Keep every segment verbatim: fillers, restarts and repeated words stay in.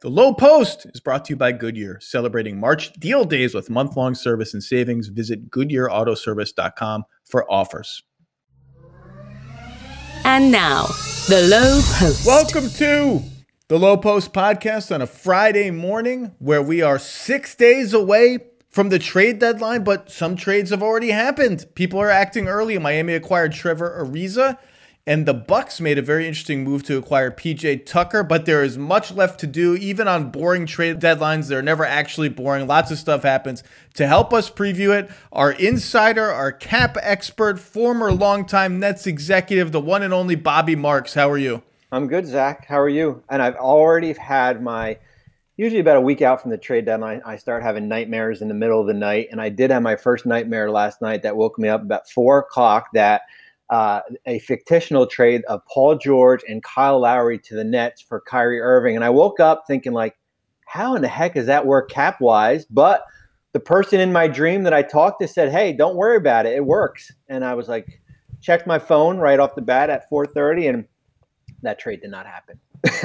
The Low Post is brought to you by Goodyear, celebrating March deal days with month-long service and savings. Visit Goodyear Auto Service dot com for offers. And now, The Low Post. Welcome to The Low Post podcast on a Friday morning where we are six days away from the trade deadline, but some trades have already happened. People are acting early. Miami acquired Trevor Ariza, and the Bucks made a very interesting move to acquire P J Tucker, but there is much left to do. Even on boring trade deadlines, they're never actually boring. Lots of stuff happens. To help us preview it, our insider, our cap expert, former longtime Nets executive, the one and only Bobby Marks. How are you? I'm good, Zach. How are you? And I've already had my, usually about a week out from the trade deadline, I start having nightmares in the middle of the night. And I did have my first nightmare last night that woke me up about four o'clock that Uh, a fictional trade of Paul George and Kyle Lowry to the Nets for Kyrie Irving. And I woke up thinking, like, how in the heck does that work cap-wise? But the person in my dream that I talked to said, hey, don't worry about it. It works. And I was like, checked my phone right off the bat at four thirty, and that trade did not happen.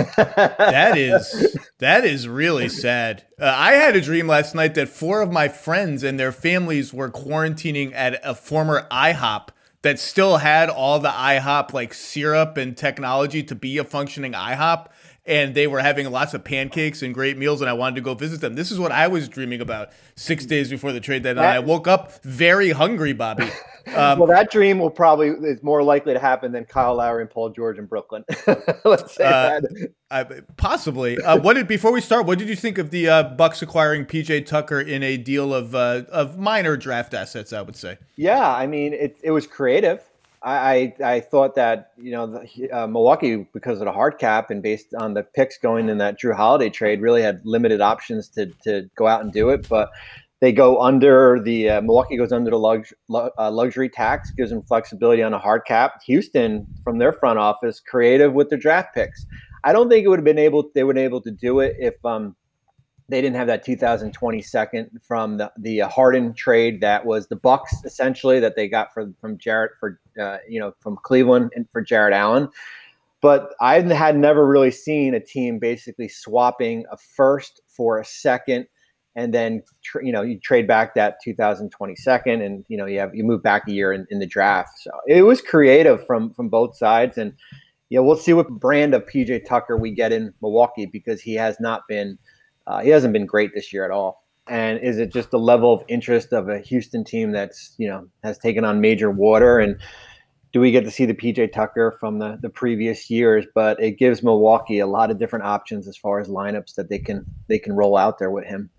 that is that is really sad. Uh, I had a dream last night that four of my friends and their families were quarantining at a former IHOP that still had all the IHOP like syrup and technology to be a functioning IHOP. And they were having lots of pancakes and great meals, and I wanted to go visit them. This is what I was dreaming about six days before the trade deadline. I woke up very hungry, Bobby. Um, well, that dream will probably is more likely to happen than Kyle Lowry and Paul George in Brooklyn. Let's say uh, that. I, possibly. Uh, what did before we start? What did you think of the uh, Bucks acquiring P J Tucker in a deal of uh, of minor draft assets? I would say. Yeah, I mean it. It was creative. I, I, I thought that, you know, the, uh, Milwaukee, because of the hard cap and based on the picks going in that Drew Holiday trade, really had limited options to to go out and do it. But they go under the uh, Milwaukee goes under the lux, uh, luxury tax, gives them flexibility on a hard cap. Houston, from their front office, creative with their draft picks. I don't think it would have been able they would have been able to do it if um, they didn't have that two thousand twenty second from the the Harden trade that was the Bucks essentially that they got for, from Jarrett for uh, you know from Cleveland and for Jarrett Allen. But I had never really seen a team basically swapping a first for a second, and then tr- you know you trade back that two thousand twenty second, and you know you have you move back a year in, in the draft. So it was creative from from both sides, and yeah, we'll see what brand of P J Tucker we get in Milwaukee because he has not been. Uh, he hasn't been great this year at all. And is it just the level of interest of a Houston team that's, you know, has taken on major water? And do we get to see the P J Tucker from the, the previous years? But it gives Milwaukee a lot of different options as far as lineups that they can they can roll out there with him.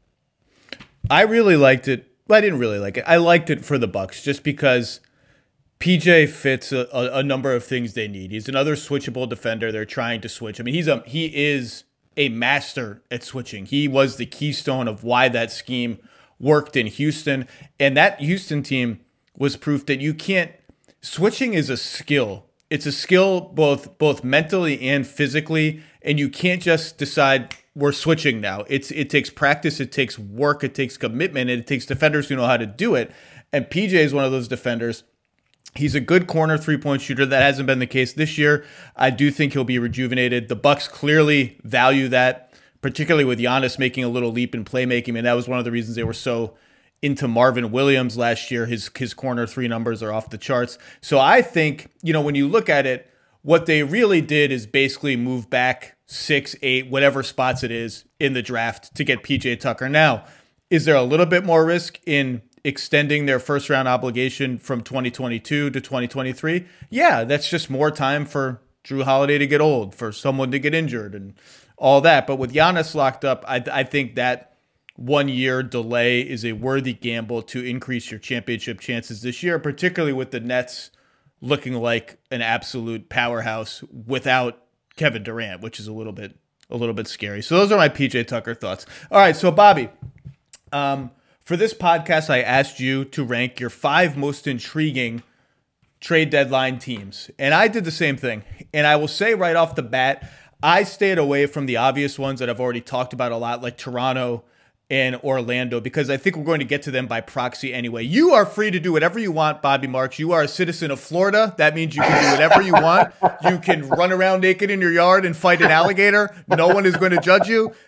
I really liked it. Well, I didn't really like it. I liked it for the Bucks just because P J fits a, a, a number of things they need. He's another switchable defender. They're trying to switch. I mean, he's a he is. a master at switching. He was the keystone of why that scheme worked in Houston. And that Houston team was proof that you can't, switching is a skill. It's a skill both both mentally and physically. And you can't just decide we're switching now. It's It takes practice, it takes work, it takes commitment, and it takes defenders who know how to do it. And P J is one of those defenders. He's a good corner three-point shooter. That hasn't been the case this year. I do think he'll be rejuvenated. The Bucks clearly value that, particularly with Giannis making a little leap in playmaking. And that was one of the reasons they were so into Marvin Williams last year. His his corner three numbers are off the charts. So I think, you know, when you look at it, what they really did is basically move back six, eight, whatever spots it is in the draft to get P J Tucker. Now, is there a little bit more risk in extending their first round obligation from twenty twenty-two to twenty twenty-three? Yeah, that's just more time for Drew Holiday to get old, for someone to get injured and all that. But with Giannis locked up, I, I think that one year delay is a worthy gamble to increase your championship chances this year, particularly with the Nets looking like an absolute powerhouse without Kevin Durant, which is a little bit a little bit scary. So those are my P J Tucker thoughts. All right, so Bobby, um, for this podcast, I asked you to rank your five most intriguing trade deadline teams. And I did the same thing. And I will say right off the bat, I stayed away from the obvious ones that I've already talked about a lot, like Toronto and Orlando, because I think we're going to get to them by proxy anyway. You are free to do whatever you want, Bobby Marks. You are a citizen of Florida. That means you can do whatever you want. You can run around naked in your yard and fight an alligator. No one is going to judge you.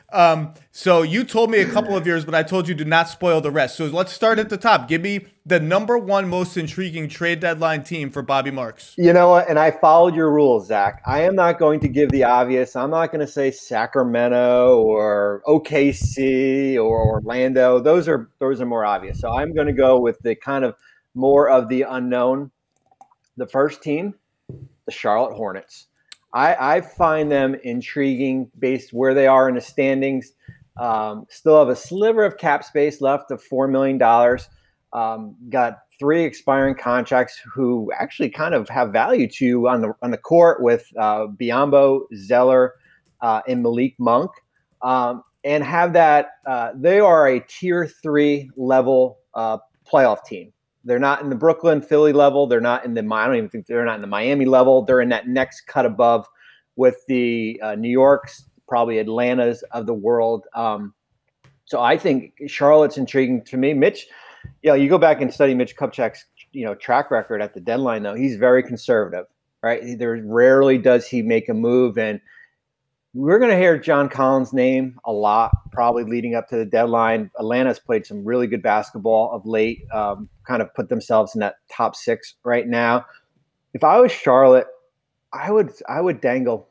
Um, so you told me a couple of yours, but I told you to not spoil the rest. So let's start at the top. Give me the number one most intriguing trade deadline team for Bobby Marks. You know what? And I followed your rules, Zach. I am not going to give the obvious. I'm not going to say Sacramento or O K C or Orlando. Those are those are more obvious. So I'm going to go with the kind of more of the unknown. The first team, the Charlotte Hornets. I, I find them intriguing based where they are in the standings. Um, still have a sliver of cap space left of four million dollars. Um, got three expiring contracts who actually kind of have value to you on the on the court with uh, Biyombo, Zeller, uh, and Malik Monk. Um, and have that uh, they are a tier three level uh, playoff team. They're not in the Brooklyn, Philly level. They're not in the – I don't even think they're not in the Miami level. They're in that next cut above with the uh, New Yorks, probably Atlantas of the world. Um, so I think Charlotte's intriguing to me. Mitch, you know, you go back and study Mitch Kupchak's, you know, track record at the deadline, though. He's very conservative, right? There rarely does he make a move. And we're going to hear John Collins' name a lot, probably leading up to the deadline. Atlanta's played some really good basketball of late, um, kind of put themselves in that top six right now. If I was Charlotte, I would I would dangle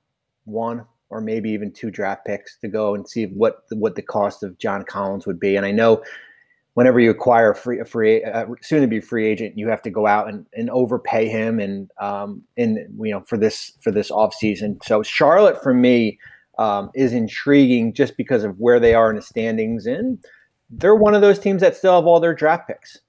one or maybe even two draft picks to go and see what what the cost of John Collins would be. And I know whenever you acquire a free, a free uh, soon to be free agent, you have to go out and, and overpay him and um and you know for this for this offseason. So Charlotte for me um, is intriguing just because of where they are in the standings, and they're one of those teams that still have all their draft picks.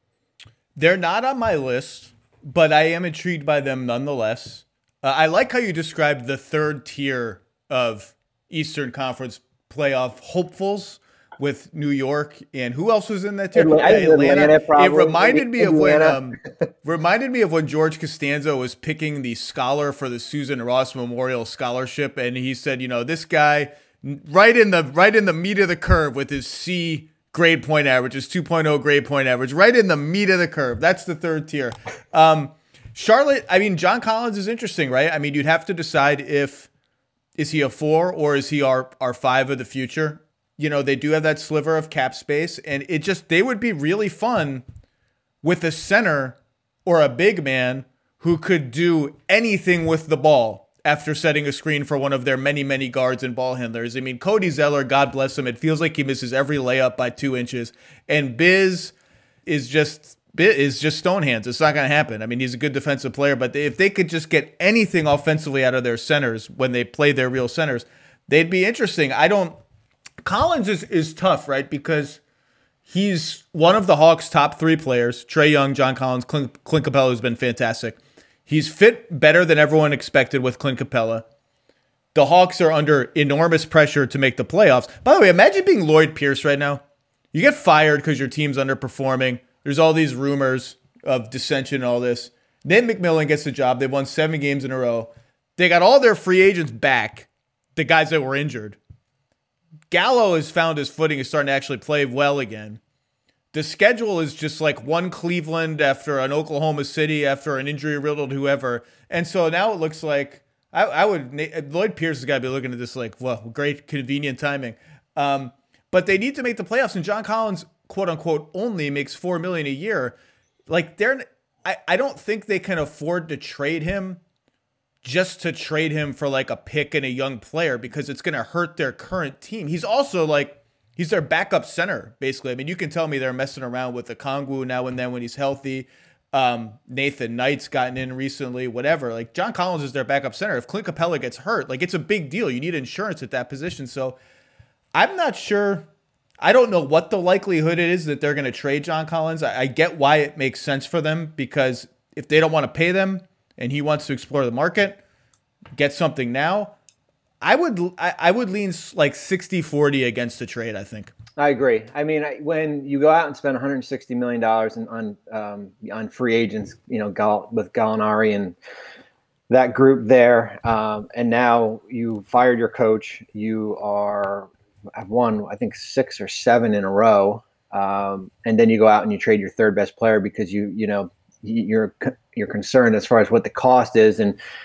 They're not on my list, but I am intrigued by them nonetheless. Uh, I like how you described the third tier of Eastern Conference playoff hopefuls with New York, and who else was in that tier? Atlanta. Atlanta. Atlanta it reminded me of when Atlanta. um, reminded me of when George Costanzo was picking the scholar for the Susan Ross Memorial Scholarship, and he said, you know, this guy right in the right in the meat of the curve with his C grade point average, his two point oh grade point average, right in the meat of the curve. That's the third tier. Um, Charlotte, I mean, John Collins is interesting, right? I mean, you'd have to decide if is he a four or is he our our five of the future. You know, they do have that sliver of cap space, and it just, they would be really fun with a center or a big man who could do anything with the ball after setting a screen for one of their many, many guards and ball handlers. I mean, Cody Zeller, God bless him, it feels like he misses every layup by two inches. And Biz is just is just stone hands. It's not going to happen. I mean, he's a good defensive player, but if they could just get anything offensively out of their centers when they play their real centers, they'd be interesting. I don't Collins is, is tough, right? Because he's one of the Hawks' top three players. Trae Young, John Collins, Clint, Clint Capella has been fantastic. He's fit better than everyone expected with Clint Capella. The Hawks are under enormous pressure to make the playoffs. By the way, imagine being Lloyd Pierce right now. You get fired because your team's underperforming. There's all these rumors of dissension and all this. Nate McMillan gets the job. They've won seven games in a row. They got all their free agents back, the guys that were injured. Gallo has found his footing, is starting to actually play well again. The schedule is just like one Cleveland after an Oklahoma City after an injury-riddled whoever. And so now it looks like I, I would Lloyd Pierce has got to be looking at this like, well, great, convenient timing. Um, but they need to make the playoffs, and John Collins, quote-unquote, only makes four million dollars a year. Like, they're I, I don't think they can afford to trade him just to trade him for like a pick and a young player, because it's going to hurt their current team. He's also like, he's their backup center, basically. I mean, you can tell me they're messing around with the Okongwu now and then when he's healthy. Um, Nathan Knight's gotten in recently, whatever. Like, John Collins is their backup center. If Clint Capella gets hurt, like, it's a big deal. You need insurance at that position. So I'm not sure. I don't know what the likelihood it is that they're going to trade John Collins. I, I get why it makes sense for them, because if they don't want to pay them, and he wants to explore the market, get something now, I would I, I would lean like sixty forty against the trade, I think. I agree. I mean, when you go out and spend one hundred sixty million dollars on um, on free agents, you know, Gall, with Gallinari and that group there, um, and now you fired your coach, you are have won, I think, six or seven in a row, um, and then you go out and you trade your third best player because you you know you're you're concerned as far as what the cost is. And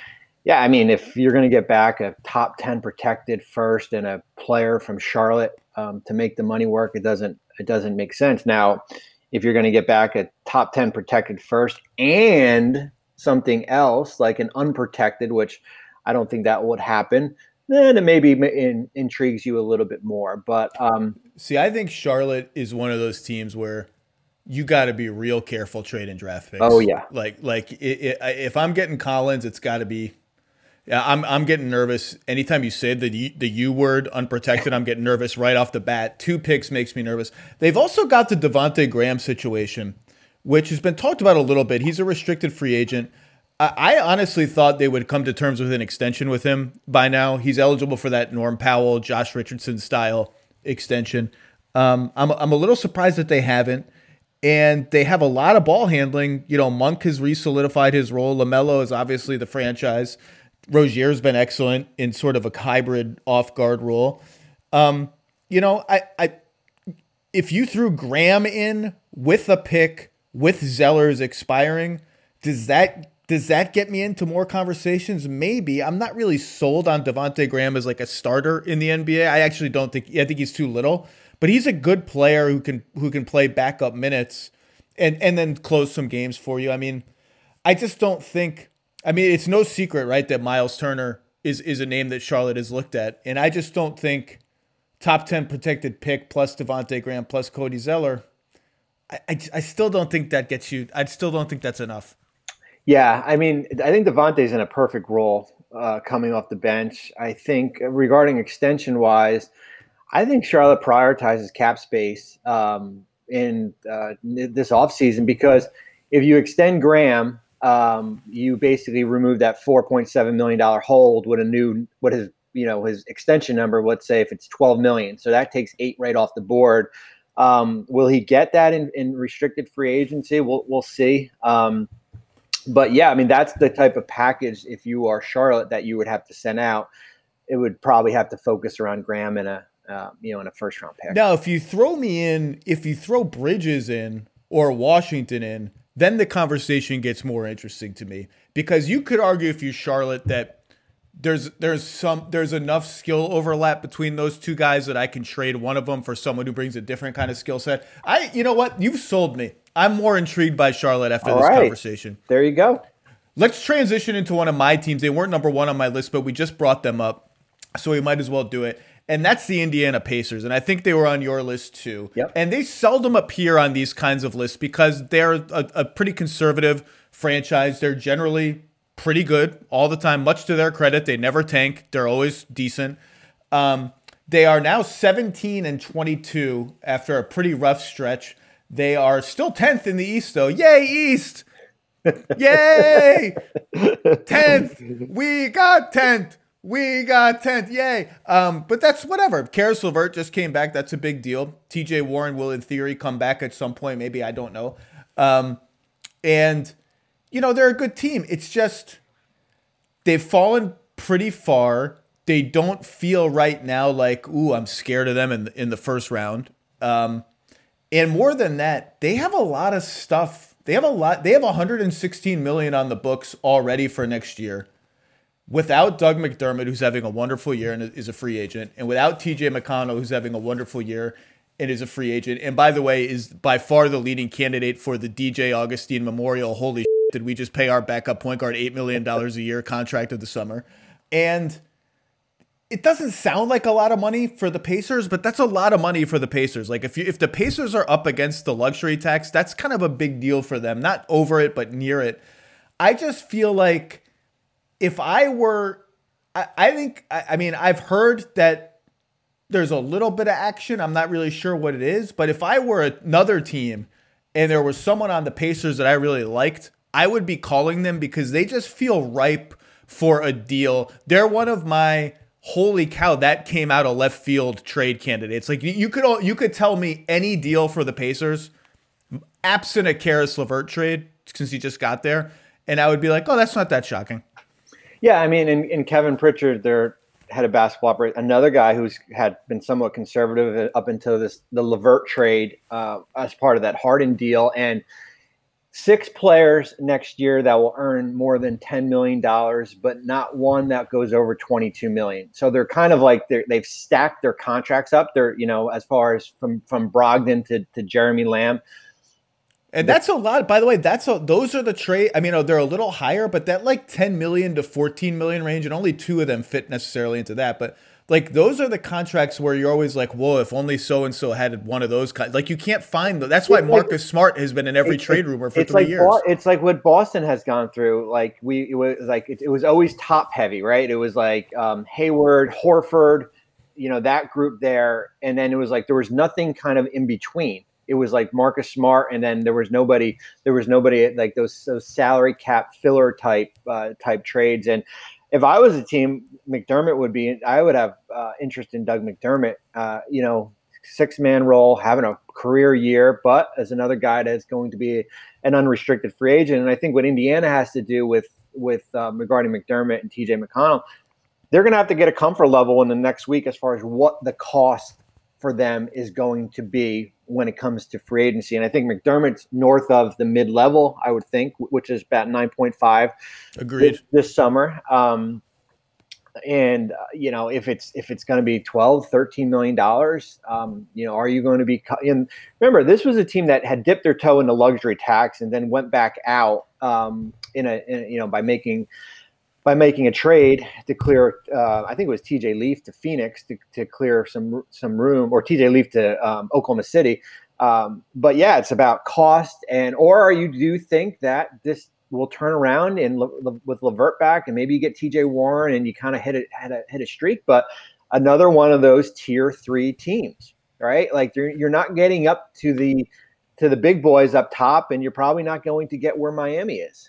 Yeah, I mean, if you're going to get back a top ten protected first and a player from Charlotte um, to make the money work, it doesn't it doesn't make sense. Now, if you're going to get back a top ten protected first and something else like an unprotected, which I don't think that would happen, then it maybe in, intrigues you a little bit more. But um, see, I think Charlotte is one of those teams where you got to be real careful trading draft picks. Oh yeah, like like it, it, if I'm getting Collins, it's got to be. Yeah, I'm I'm getting nervous anytime you say the the U word, unprotected. I'm getting nervous right off the bat. Two picks makes me nervous. They've also got the Devontae Graham situation, which has been talked about a little bit. He's a restricted free agent. I, I honestly thought they would come to terms with an extension with him by now. He's eligible for that Norm Powell, Josh Richardson style extension. Um, I'm I'm a little surprised that they haven't. And they have a lot of ball handling. You know, Monk has re-solidified his role. LaMelo is obviously the franchise. Rozier's been excellent in sort of a hybrid off-guard role. Um, you know, I, I if you threw Graham in with a pick, with Zellers expiring, does that does that get me into more conversations? Maybe. I'm not really sold on Devontae Graham as like a starter in the N B A. I actually don't think I think he's too little, but he's a good player who can who can play backup minutes and and then close some games for you. I mean, I just don't think I mean, it's no secret, right, that Miles Turner is is a name that Charlotte has looked at. And I just don't think top ten protected pick plus Devontae Graham plus Cody Zeller, I, I, I still don't think that gets you. I still don't think that's enough. Yeah, I mean, I think Devontae's in a perfect role uh, coming off the bench. I think regarding extension-wise, I think Charlotte prioritizes cap space um, in uh, this offseason because if you extend Graham – Um, you basically remove that four point seven million dollars hold with a new, what his, you know, his extension number, let's say if it's twelve million. So that takes eight right off the board. Um, will he get that in, in restricted free agency? We'll, we'll see. Um, but yeah, I mean, that's the type of package, if you are Charlotte, that you would have to send out. It would probably have to focus around Graham in a, uh, you know, in a first round pick. Now, if you throw me in, if you throw Bridges in or Washington in, then the conversation gets more interesting to me because you could argue if you're Charlotte that there's there's some there's enough skill overlap between those two guys that I can trade one of them for someone who brings a different kind of skill set. I you know what? You've sold me. I'm more intrigued by Charlotte after All this right. conversation. There you go. Let's transition into one of my teams. They weren't number one on my list, but we just brought them up, so we might as well do it. And that's the Indiana Pacers. And I think they were on your list too. Yep. And they seldom appear on these kinds of lists because they're a, a pretty conservative franchise. They're generally pretty good all the time, much to their credit. They never tank. They're always decent. Um, they are now seventeen and twenty-two after a pretty rough stretch. They are still tenth in the East, though. Yay, East! Yay! tenth! We got tenth! We got tenth, yay. Um, but that's whatever. Karis LeVert just came back. That's a big deal. T J Warren will, in theory, come back at some point. Maybe, I don't know. Um, and, you know, they're a good team. It's just they've fallen pretty far. They don't feel right now like, ooh, I'm scared of them in the, in the first round. Um, and more than that, they have a lot of stuff. They have a lot. They have one hundred sixteen million dollars on the books already for next year. Without Doug McDermott, who's having a wonderful year and is a free agent, and without T J McConnell, who's having a wonderful year and is a free agent, and by the way, is by far the leading candidate for the D J Augustine Memorial. Holy shit, did we just pay our backup point guard eight million dollars a year contract of the summer? And it doesn't sound like a lot of money for the Pacers, but that's a lot of money for the Pacers. Like if you if the Pacers are up against the luxury tax, that's kind of a big deal for them. Not over it, but near it. I just feel like if I were, I, I think, I, I mean, I've heard that there's a little bit of action. I'm not really sure what it is, but if I were another team and there was someone on the Pacers that I really liked, I would be calling them because they just feel ripe for a deal. They're one of my holy cow, that came out of left field trade candidates. Like you, you could all, you could tell me any deal for the Pacers, absent a Karis LeVert trade since he just got there, and I would be like, oh, that's not that shocking. Yeah, I mean, in, in Kevin Pritchard, their head of basketball operations, another guy who's had been somewhat conservative up until this the LeVert trade uh, as part of that Harden deal, and six players next year that will earn more than ten million dollars, but not one that goes over twenty-two million dollars. So they're kind of like they're, they've stacked their contracts up. They're, you know, as far as from, from Brogdon to, to Jeremy Lamb. And that's a lot, by the way. That's a, those are the trade. I mean, oh, they're a little higher, but that like ten million to fourteen million range, and only two of them fit necessarily into that. But like those are the contracts where you're always like, whoa, if only so and so had one of those. Con-. Like you can't find them. That's why it's Marcus like, Smart has been in every trade rumor for it's three like, years. It's like what Boston has gone through. Like we, it was like it, it was always top heavy, right? It was like um, Hayward, Horford, you know, that group there, and then it was like there was nothing kind of in between. It was like Marcus Smart, and then there was nobody. There was nobody like those, those salary cap filler type uh, type trades. And if I was a team, McDermott would be. I would have uh, interest in Doug McDermott. Uh, you know, six man role, having a career year, but as another guy that's going to be an unrestricted free agent. And I think what Indiana has to do with with um, regarding McDermott and T J McConnell, they're going to have to get a comfort level in the next week as far as what the cost for them is going to be when it comes to free agency. And I think McDermott's north of the mid-level, I would think, which is about nine point five. Agreed. This, this summer. Um, and, uh, you know, if it's if it's going to be twelve, thirteen million dollars, um, you know, are you going to be – and remember, this was a team that had dipped their toe in the luxury tax and then went back out um, in a, in, you know, by making – by making a trade to clear, uh, I think it was T J Leaf to Phoenix to, to clear some some room, or T J Leaf to um, Oklahoma City. Um, but yeah, it's about cost, and or are you do you think that this will turn around and Le, Le, with LeVert back, and maybe you get T J Warren and you kind of hit a, hit a hit a streak, but another one of those tier three teams, right? Like you're you're not getting up to the to the big boys up top, and you're probably not going to get where Miami is.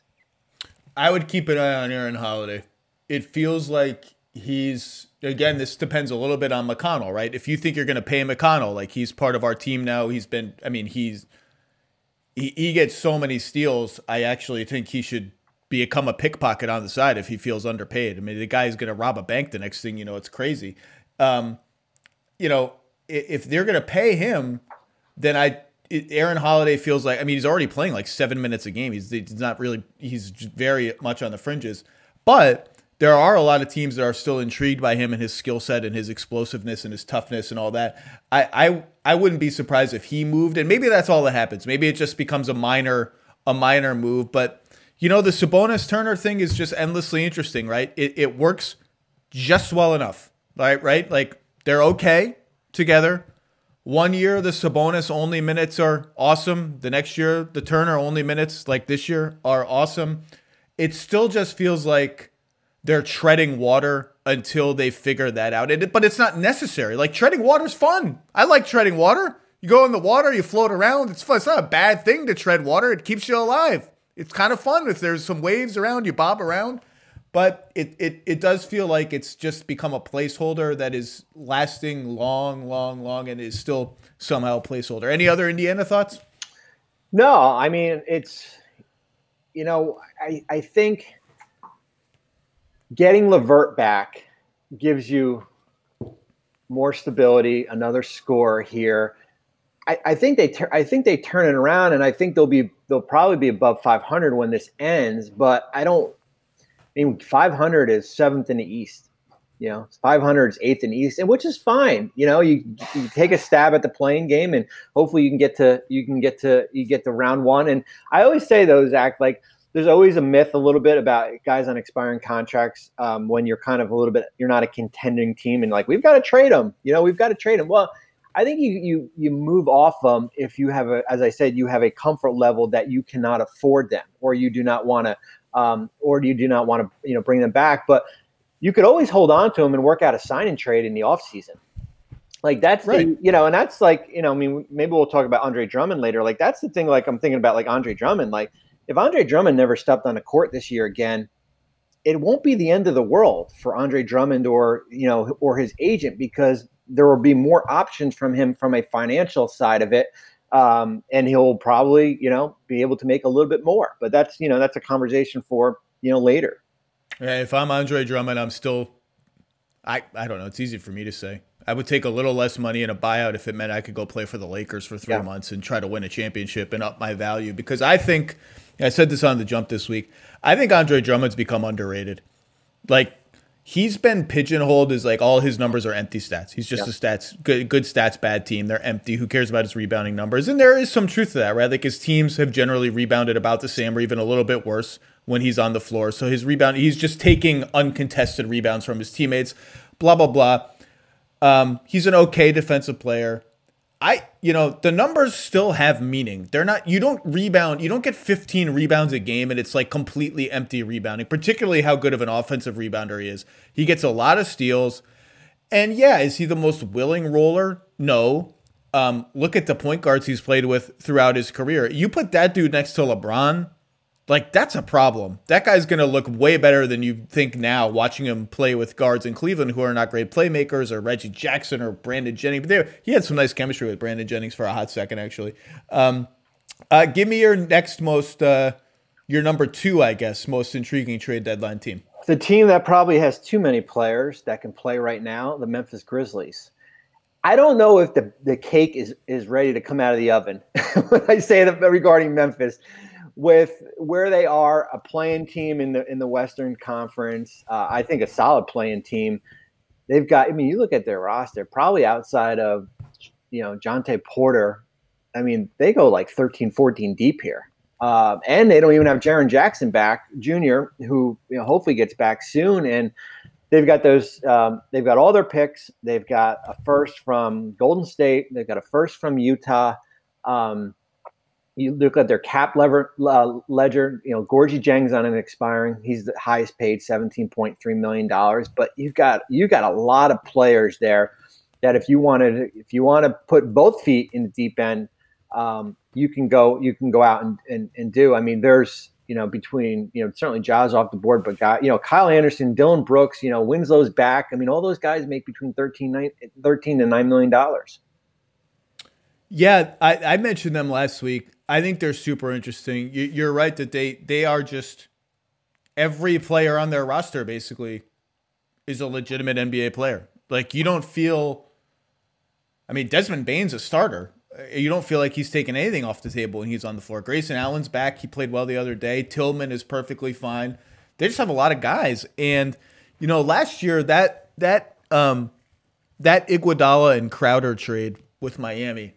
I would keep an eye on Aaron Holiday. It feels like he's, again, this depends a little bit on McConnell, right? If you think you're going to pay McConnell, like he's part of our team now, he's been, I mean, he's, he, he gets so many steals. I actually think he should become a pickpocket on the side if he feels underpaid. I mean, the guy's going to rob a bank the next thing you know, it's crazy. Um, you know, if they're going to pay him, then I, Aaron Holiday feels like, I mean, he's already playing like seven minutes a game. He's, he's not really, he's very much on the fringes. But there are a lot of teams that are still intrigued by him and his skill set and his explosiveness and his toughness and all that. I, I I wouldn't be surprised if he moved, and maybe that's all that happens. Maybe it just becomes a minor a minor move. But, you know, the Sabonis Turner thing is just endlessly interesting, right? It it works just well enough, right? Right? Like they're okay together. One year, the Sabonis only minutes are awesome. The next year, the Turner only minutes, like this year, are awesome. It still just feels like they're treading water until they figure that out. It, but it's not necessary. Like, treading water's fun. I like treading water. You go in the water, you float around. It's fun. It's not a bad thing to tread water. It keeps you alive. It's kind of fun. If there's some waves around, you bob around. But it, it it does feel like it's just become a placeholder that is lasting long, long, long, and is still somehow a placeholder. Any other Indiana thoughts? No, I mean, it's, you know, I, I think getting LeVert back gives you more stability, another score here. I, I think they I think they turn it around, and I think they'll be they'll probably be above five hundred when this ends. But I don't. I mean, five hundred is seventh in the East. You know, five hundred is eighth in the East, and which is fine. You know, you, you take a stab at the playing game, and hopefully you can get to you can get to you get to round one. And I always say though, Zach, like there's always a myth a little bit about guys on expiring contracts um, when you're kind of a little bit you're not a contending team, and like we've got to trade them. You know, we've got to trade them. Well, I think you you you move off them if you have a, as I said, you have a comfort level that you cannot afford them, or you do not want to. Um, or do you do not want to, you know, bring them back? But you could always hold on to them and work out a sign and trade in the offseason. Like that's right. the, you know, and that's like, you know, I mean, maybe we'll talk about Andre Drummond later. Like that's the thing. Like I'm thinking about like Andre Drummond. Like if Andre Drummond never stepped on a court this year again, it won't be the end of the world for Andre Drummond or, you know, or his agent, because there will be more options from him from a financial side of it. Um, and he'll probably, you know, be able to make a little bit more, but that's, you know, that's a conversation for, you know, later. Yeah, if I'm Andre Drummond, I'm still, I, I don't know. It's easy for me to say. I would take a little less money in a buyout if it meant I could go play for the Lakers for three Yeah. months and try to win a championship and up my value. Because I think, I said this on the jump this week, I think Andre Drummond's become underrated. Like, he's been pigeonholed as like all his numbers are empty stats. He's just Yeah. a stats, good, good stats, bad team. They're empty. Who cares about his rebounding numbers? And there is some truth to that, right? Like his teams have generally rebounded about the same or even a little bit worse when he's on the floor. So his rebound, he's just taking uncontested rebounds from his teammates, blah, blah, blah. Um, he's an okay defensive player. I, you know, the numbers still have meaning. They're not, you don't rebound, you don't get fifteen rebounds a game and it's like completely empty rebounding, particularly how good of an offensive rebounder he is. He gets a lot of steals. And yeah, is he the most willing roller? No. Um, look at the point guards he's played with throughout his career. You put that dude next to LeBron, like that's a problem. That guy's going to look way better than you think now watching him play with guards in Cleveland who are not great playmakers, or Reggie Jackson or Brandon Jennings. But they, he had some nice chemistry with Brandon Jennings for a hot second, actually. Um, uh, give me your next most, uh, your number two, I guess, most intriguing trade deadline team. The team that probably has too many players that can play right now, the Memphis Grizzlies. I don't know if the, the cake is, is ready to come out of the oven when I say that regarding Memphis. With where they are, a playing team in the in the Western Conference, uh, I think a solid playing team. They've got, I mean, you look at their roster, probably outside of, you know, Jonte Porter. I mean, they go like thirteen, fourteen deep here. Uh, and they don't even have Jaren Jackson back, Junior, who, you know, hopefully gets back soon. And they've got those, um, they've got all their picks. They've got a first from Golden State. They've got a first from Utah. Um, You look at their cap lever, uh, ledger, you know, Gorgie Jang's on an expiring. He's the highest paid, seventeen point three million dollars. But you've got you got a lot of players there that if you wanted if you want to put both feet in the deep end, um, you can go you can go out and, and, and do. I mean, there's, you know, between, you know, certainly Jaws off the board, but guy, you know, Kyle Anderson, Dylan Brooks, you know, Winslow's back. I mean, all those guys make between thirteen, nine, thirteen to nine million dollars. Yeah, I, I mentioned them last week. I think they're super interesting. You, you're right that they they are just every player on their roster basically is a legitimate N B A player. Like you don't feel, I mean, Desmond Bane's a starter. You don't feel like he's taking anything off the table when he's on the floor. Grayson Allen's back. He played well the other day. Tillman is perfectly fine. They just have a lot of guys. And, you know, last year that that um, that Iguodala and Crowder trade with Miami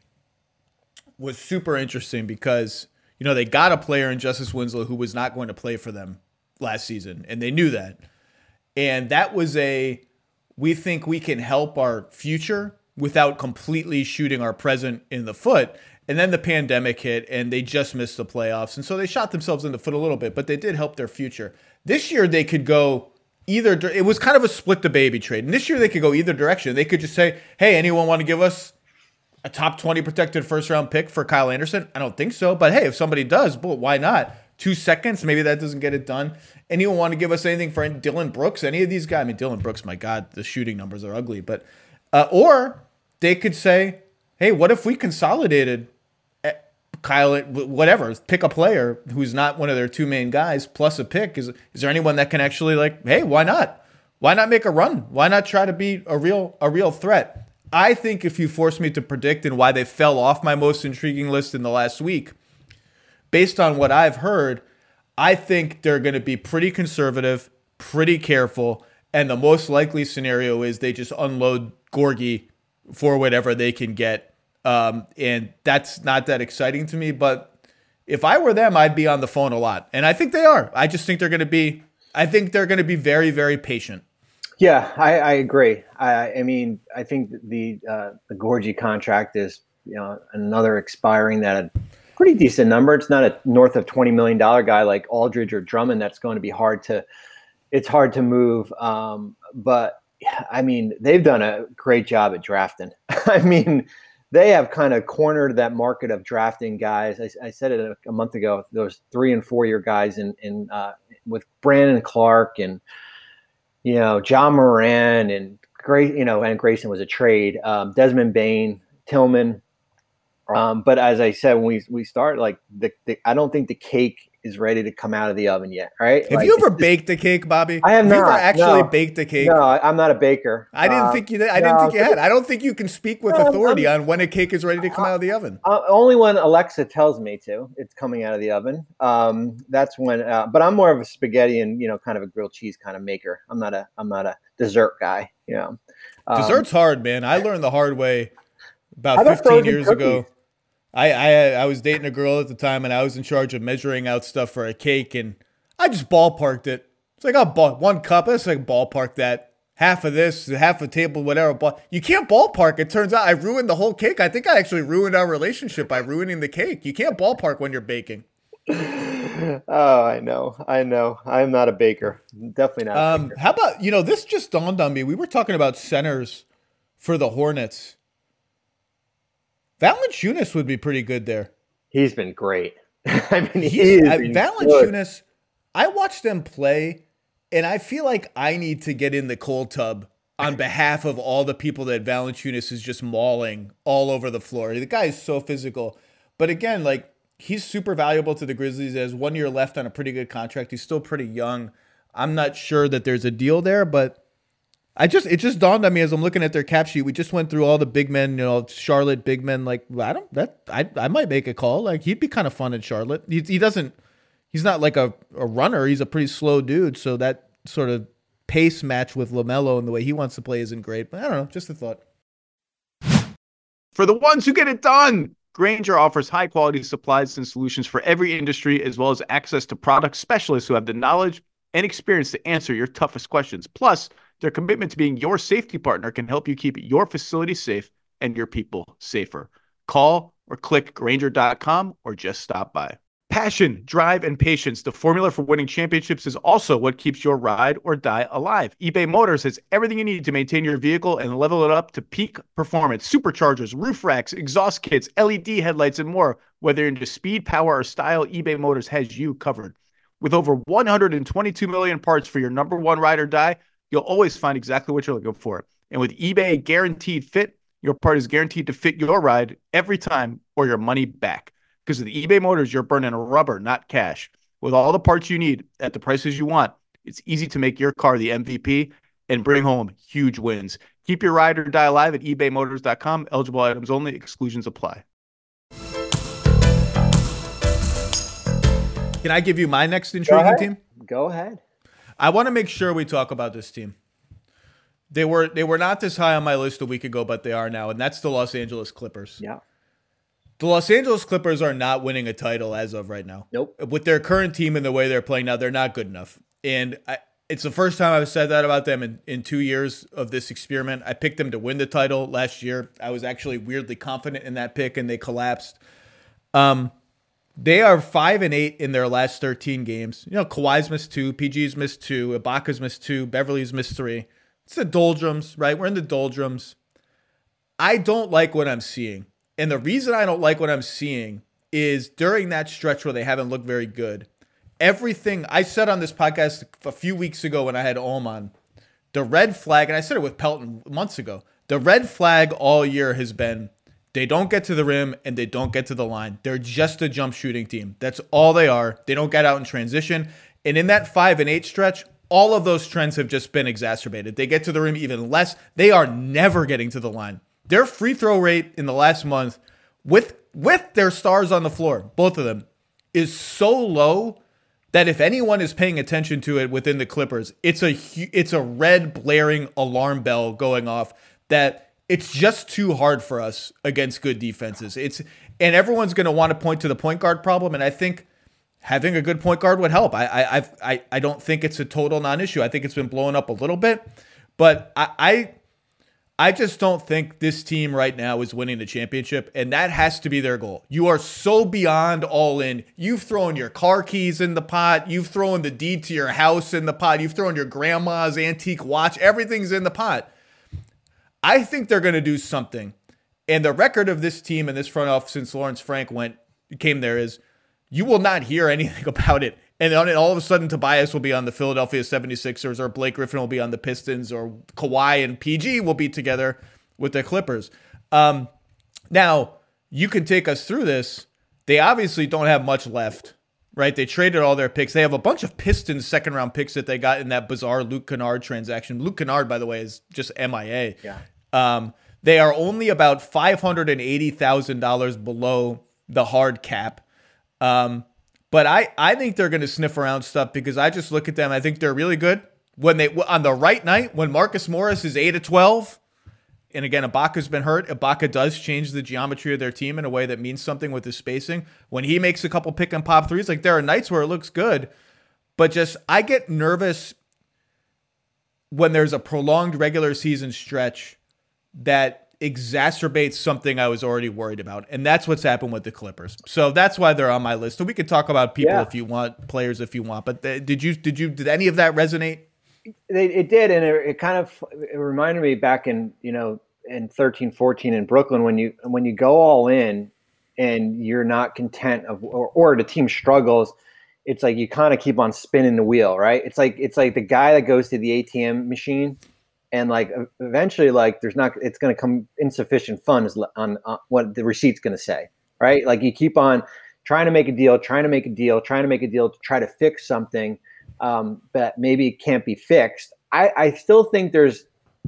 was super interesting because, you know, they got a player in Justice Winslow who was not going to play for them last season, and they knew that. And that was a, we think we can help our future without completely shooting our present in the foot. And then the pandemic hit, and they just missed the playoffs. And so they shot themselves in the foot a little bit, but they did help their future. This year they could go either, it was kind of a split the baby trade. And this year they could go either direction. They could just say, hey, anyone want to give us a top twenty protected first round pick for Kyle Anderson? I don't think so. But hey, if somebody does, but why not? Two seconds, maybe that doesn't get it done. Anyone want to give us anything for Dylan Brooks? Any of these guys? I mean, Dylan Brooks, my God, the shooting numbers are ugly. But uh, or they could say, hey, what if we consolidated Kyle, whatever, pick a player who's not one of their two main guys plus a pick. Is is there anyone that can actually like, hey, why not? Why not make a run? Why not try to be a real a real threat? I think if you force me to predict and why they fell off my most intriguing list in the last week, based on what I've heard, I think they're going to be pretty conservative, pretty careful, and the most likely scenario is they just unload Gorgie for whatever they can get. Um, and that's not that exciting to me, but if I were them, I'd be on the phone a lot. And I think they are. I just think they're going to be, I think they're going to be very, very patient. Yeah, I, I agree. I, I mean, I think the uh, the Gorgie contract is, you know, another expiring that a pretty decent number. It's not a north of twenty million dollars guy like Aldridge or Drummond. That's going to be hard to, it's hard to move. Um, but I mean, they've done a great job at drafting. I mean, they have kind of cornered that market of drafting guys. I, I said it a, a month ago. Those three and four year guys in in uh, with Brandon Clark and, you know, John Moran and Gray, you know, and Grayson was a trade. Um, Desmond Bane, Tillman. Um, but as I said when we we start, like the, the I don't think the cake is ready to come out of the oven yet. Right? Have like, you ever baked a cake, Bobby? I have, have not. You ever actually no. baked a cake? No, I'm not a baker. I didn't um, think you did. I didn't no, think you had. I don't think you can speak with no, authority I'm, on when a cake is ready to come out of the oven. Uh, only when Alexa tells me to, it's coming out of the oven. Um, that's when. Uh, but I'm more of a spaghetti and you know, kind of a grilled cheese kind of maker. I'm not a. I'm not a dessert guy. You know, um, dessert's hard, man. I learned the hard way about fifteen years cookies? ago. I, I I was dating a girl at the time, and I was in charge of measuring out stuff for a cake, and I just ballparked it. It's like, oh, ball, one cup. It's like ballpark that. Half of this, half a table, whatever. But you can't ballpark. It turns out I ruined the whole cake. I think I actually ruined our relationship by ruining the cake. You can't ballpark when you're baking. Oh, I know. I know. I'm not a baker. Definitely not a um, baker. How about, you know, this just dawned on me. We were talking about centers for the Hornets. Valanciunas would be pretty good there. He's been great. I mean, he's I, Valanciunas, I watched them play, and I feel like I need to get in the cold tub on behalf of all the people that Valanciunas is just mauling all over the floor. The guy is so physical. But again, like, he's super valuable to the Grizzlies. He has one year left on a pretty good contract. He's still pretty young. I'm not sure that there's a deal there, but I just it just dawned on me as I'm looking at their cap sheet. We just went through all the big men, you know, Charlotte big men. Like, I don't that I I might make a call. Like, he'd be kind of fun in Charlotte. He he doesn't he's not like a, a runner. He's a pretty slow dude. So that sort of pace match with LaMelo and the way he wants to play isn't great. But I don't know, just a thought. For the ones who get it done, Grainger offers high-quality supplies and solutions for every industry, as well as access to product specialists who have the knowledge and experience to answer your toughest questions. Plus, their commitment to being your safety partner can help you keep your facility safe and your people safer. Call or click Grainger dot com or just stop by. Passion, drive, and patience, the formula for winning championships, is also what keeps your ride or die alive. eBay Motors has everything you need to maintain your vehicle and level it up to peak performance. Superchargers, roof racks, exhaust kits, L E D headlights, and more. Whether into speed, power, or style, eBay Motors has you covered. With over one hundred twenty-two million parts for your number one ride or die, you'll always find exactly what you're looking for. And with eBay Guaranteed Fit, your part is guaranteed to fit your ride every time or your money back. Because with eBay Motors, you're burning rubber, not cash. With all the parts you need at the prices you want, it's easy to make your car the M V P and bring home huge wins. Keep your ride or die alive at ebay motors dot com. Eligible items only. Exclusions apply. Can I give you my next intriguing team? Go ahead. I want to make sure we talk about this team. They were they were not this high on my list a week ago, but they are now, and that's the Los Angeles Clippers. Yeah. The Los Angeles Clippers are not winning a title as of right now. Nope. With their current team and the way they're playing now, they're not good enough. And I, it's the first time I've said that about them in, in two years of this experiment. I picked them to win the title last year. I was actually weirdly confident in that pick, and they collapsed. Um, they are five and eight in their last thirteen games. You know, Kawhi's missed two, P G's missed two, Ibaka's missed two, Beverly's missed three. It's the doldrums, right? We're in the doldrums. I don't like what I'm seeing. And the reason I don't like what I'm seeing is during that stretch where they haven't looked very good, everything I said on this podcast a few weeks ago when I had Ohm on, the red flag, and I said it with Pelton months ago, the red flag all year has been they don't get to the rim and they don't get to the line. They're just a jump shooting team. That's all they are. They don't get out in transition. And in that five and eight stretch, all of those trends have just been exacerbated. They get to the rim even less. They are never getting to the line. Their free throw rate in the last month, with with their stars on the floor, both of them, is so low that if anyone is paying attention to it within the Clippers, it's a it's a red blaring alarm bell going off that it's just too hard for us against good defenses. It's and everyone's going to want to point to the point guard problem, and I think having a good point guard would help. I I I've, I I don't think it's a total non-issue. I think it's been blowing up a little bit, but I. I I just don't think this team right now is winning the championship, and that has to be their goal. You are so beyond all in. You've thrown your car keys in the pot. You've thrown the deed to your house in the pot. You've thrown your grandma's antique watch. Everything's in the pot. I think they're going to do something. And the record of this team and this front office since Lawrence Frank went came there is you will not hear anything about it. And then all of a sudden, Tobias will be on the Philadelphia seventy-sixers, or Blake Griffin will be on the Pistons, or Kawhi and P G will be together with the Clippers. Um, now, you can take us through this. They obviously don't have much left right? They traded all their picks. They have a bunch of Pistons second round picks that they got in that bizarre Luke Kennard transaction. Luke Kennard, by the way, is just M I A. Yeah. Um, they are only about five hundred eighty thousand dollars below the hard cap. Um, but I, I think they're going to sniff around stuff because I just look at them. I think they're really good when they, on the right night, when Marcus Morris is eight of twelve. And again, Ibaka's been hurt. Ibaka does change the geometry of their team in a way that means something with his spacing. When he makes a couple pick and pop threes, like there are nights where it looks good, but just I get nervous when there's a prolonged regular season stretch that exacerbates something I was already worried about. And that's what's happened with the Clippers. So that's why they're on my list. So we could talk about people yeah. if you want, players if you want, but the, did you, did you, did any of that resonate? It, it did, and it, it kind of it reminded me back in you know in thirteen, fourteen in Brooklyn when you when you go all in and you're not content of or, or the team struggles, it's like you kind of keep on spinning the wheel, right? It's like it's like the guy that goes to the A T M machine and like eventually like there's not it's going to come insufficient funds on, on what the receipt's going to say, right? Like you keep on trying to make a deal, trying to make a deal, trying to make a deal to try to fix something. Um, that maybe can't be fixed. I, I still think there's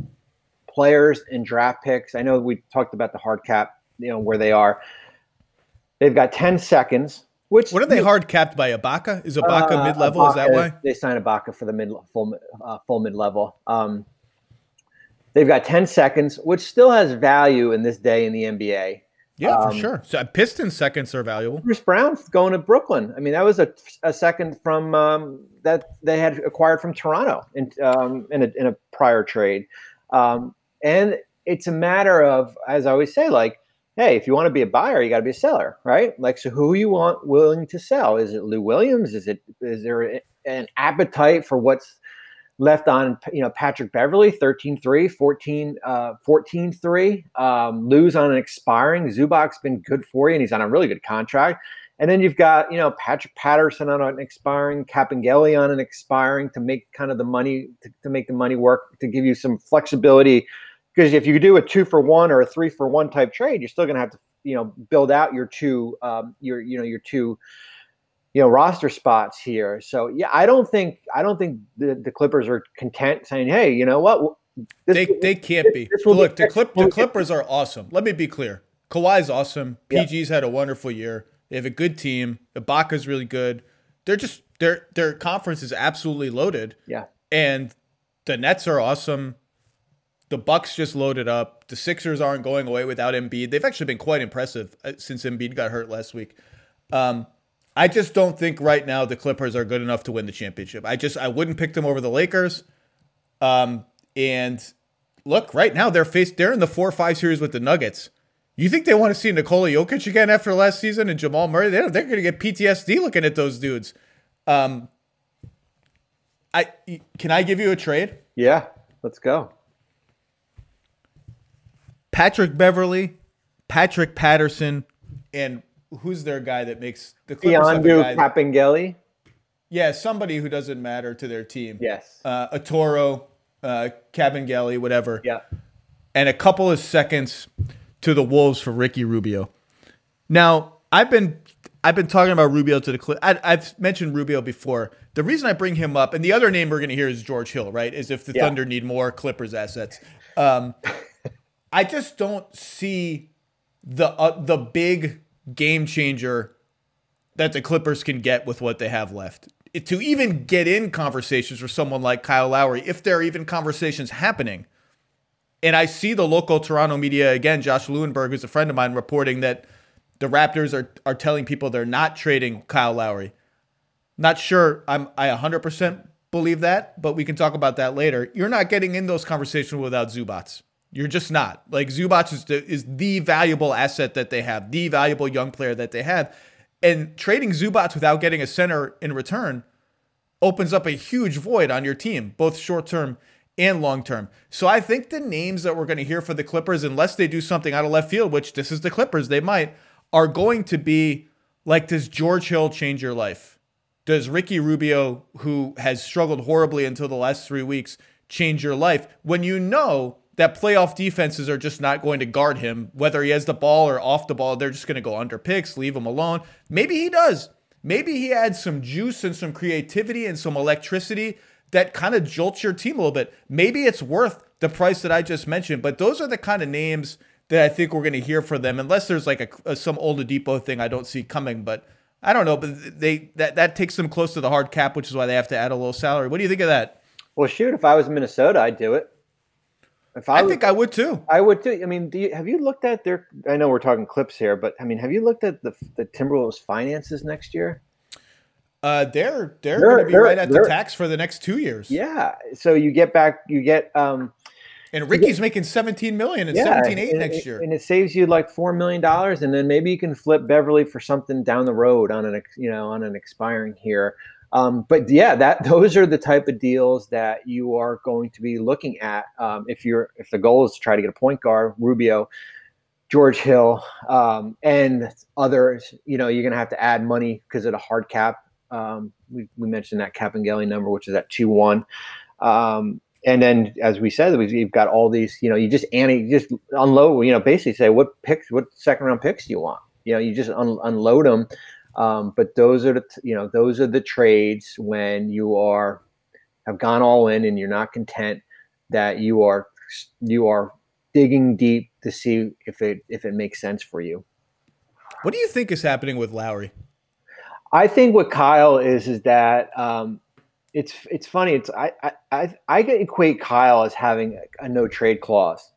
players and draft picks. I know we talked about the hard cap, you know, where they are. They've got ten seconds. Which what are they hard capped by? Ibaka? Is Ibaka uh, mid level? Is that why they signed Ibaka for the mid full uh, full mid level? Um, they've got ten seconds, which still has value in this day in the N B A. Yeah, um, for sure. So Pistons seconds are valuable. Bruce Brown's going to Brooklyn. I mean, that was a, a second from um, that they had acquired from Toronto in um, in, a, in a prior trade. Um, and it's a matter of, as I always say, like, hey, if you want to be a buyer, you got to be a seller, right? Like, so who you want willing to sell? Is it Lou Williams? Is it is there an appetite for what's left on, you know, Patrick Beverley, thirteen three, fourteen, uh, fourteen three, um, Lou's on an expiring. Zubac's been good for you, and he's on a really good contract. And then you've got, you know, Patrick Patterson on an expiring, Capangeli on an expiring to make kind of the money, to, to make the money work, to give you some flexibility. Because if you do a two for one or a three for one type trade, you're still going to have to, you know, build out your two, um, your, you know, your two, you know, roster spots here. So yeah, I don't think I don't think the, the Clippers are content saying, hey, you know what? This, they they can't this, be. This Look, be the Clip the Clippers are awesome. Let me be clear. Kawhi's awesome. Yeah. P G's had a wonderful year. They have a good team. Ibaka's really good. They're just their their conference is absolutely loaded. Yeah. And the Nets are awesome. The Bucks just loaded up. The Sixers aren't going away without Embiid. They've actually been quite impressive since Embiid got hurt last week. Um, I just don't think right now the Clippers are good enough to win the championship. I just I wouldn't pick them over the Lakers. Um, and look, right now they're faced they're in the four five series with the Nuggets. You think they want to see Nikola Jokic again after last season and Jamal Murray? They're, they're going to get P T S D looking at those dudes. Um, I can I give you a trade? Yeah, let's go. Patrick Beverley, Patrick Patterson, and who's their guy that makes the Clippers have a guy that, Capangeli? Yeah, somebody who doesn't matter to their team. Yes. Uh, a Toro, uh, Cabangeli, whatever. Yeah. And a couple of seconds to the Wolves for Ricky Rubio. Now, I've been I've been talking about Rubio to the Clippers. I've mentioned Rubio before. The reason I bring him up, and the other name we're going to hear is George Hill, right? Is if the yeah. Thunder need more Clippers assets. Um, I just don't see the uh, the big game changer that the Clippers can get with what they have left. It, to even get in conversations for someone like Kyle Lowry, if there are even conversations happening. And I see the local Toronto media, again, Josh Lewenberg, who's a friend of mine, reporting that the Raptors are, are telling people they're not trading Kyle Lowry. Not sure I'm, I one hundred percent believe that, but we can talk about that later. You're not getting in those conversations without Zubats. You're just not. Like, Zubats is the, is the valuable asset that they have, the valuable young player that they have. And trading Zubats without getting a center in return opens up a huge void on your team, both short-term and long-term. So I think the names that we're going to hear for the Clippers, unless they do something out of left field, which this is the Clippers, they might, are going to be like, does George Hill change your life? Does Ricky Rubio, who has struggled horribly until the last three weeks, change your life? When you know that playoff defenses are just not going to guard him, whether he has the ball or off the ball, they're just going to go under picks, leave him alone. Maybe he does. maybe he adds some juice and some creativity and some electricity that kind of jolts your team a little bit. Maybe it's worth the price that I just mentioned, but those are the kind of names that I think we're going to hear for them, unless there's like a, a some Oladipo thing I don't see coming. But I don't know. But they that that takes them close to the hard cap, which is why they have to add a little salary. What do you think of that? Well, shoot, if I was Minnesota, I'd do it. If I, I was, think I would too. I would too. I mean, do you, have you looked at their? I know we're talking clips here, but I mean, have you looked at the the Timberwolves finances next year? Uh, they're they're, They're- going to be they're- right at the they're- tax for the next two years. Yeah. So you get back, you get um, And Ricky's making seventeen million and yeah, seventeen eight and, next year. and it saves you like four million dollars, and then maybe you can flip Beverly for something down the road on an ex- you know on an expiring here. Um, but yeah, that those are the type of deals that you are going to be looking at um, if you're if the goal is to try to get a point guard, Rubio, George Hill, um, and others. You know, you're going to have to add money because of the hard cap. Um, we, we mentioned that Capangeli number, which is at two one. Um, and then, as we said, we've, we've got all these, you know, you just anti, you just unload, you know, basically say what picks, what second round picks do you want? You know, you just un, unload them. Um, but those are the, you know, those are the trades when you are, have gone all in and you're not content, that you are, you are digging deep to see if it, if it makes sense for you. What do you think is happening with Lowry? I think what Kyle is is that um, it's it's funny. It's I I I I equate Kyle as having a, a no trade clause,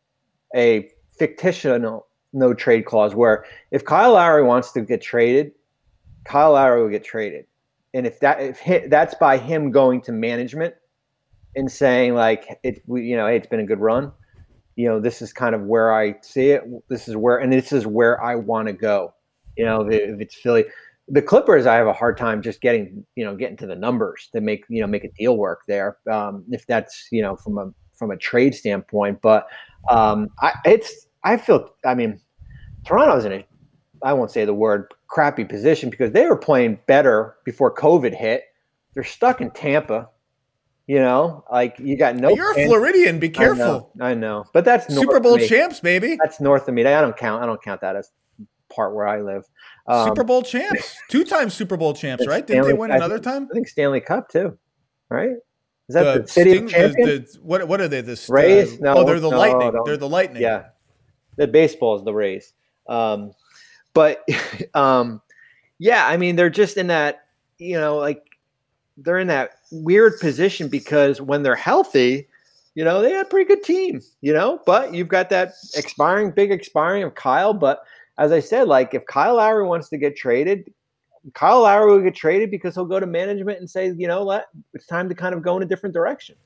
a fictional no trade clause, where if Kyle Lowry wants to get traded, Kyle Lowry will get traded, and if that if he, that's by him going to management and saying like it, we, you know, hey, it's been a good run, you know, this is kind of where I see it. This is where, and this is where I want to go. You know, if it's Philly. The Clippers, I have a hard time just getting, you know, getting to the numbers to make, you know, make a deal work there. Um, if that's, you know, from a from a trade standpoint, but um, I it's I feel, I mean, Toronto's in a, I won't say the word crappy position because they were playing better before COVID hit. They're stuck in Tampa, you know, like you got no. You're a Floridian. Be careful. I know, I know. But that's Super north Bowl of me. champs, baby. That's north of me. I don't count. I don't count that as part where I live. Um, Super Bowl champs, two-time Super Bowl champs, it's right? Didn't they Stanley- win I another think- time? I think Stanley Cup too, right? Is that the, city Sting- of champions? the- the- what what are they? The Rays? Uh, No, oh, they're the no, Lightning. no. They're the Lightning. Yeah, the baseball is the Rays. Um, but um, yeah, I mean they're just in that, you know, like they're in that weird position because when they're healthy, you know, they had a pretty good team, you know, but you've got that expiring, big expiring of Kyle. But as I said, like if Kyle Lowry wants to get traded, Kyle Lowry will get traded because he'll go to management and say, you know, let it's time to kind of go in a different direction.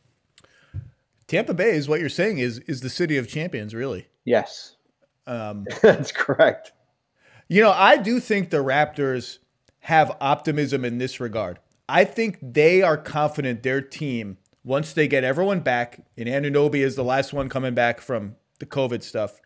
Tampa Bay is what you're saying is is the city of champions, really. Yes, Um, that's correct. You know, I do think the Raptors have optimism in this regard. I think they are confident their team, once they get everyone back, and Anunoby is the last one coming back from the COVID stuff,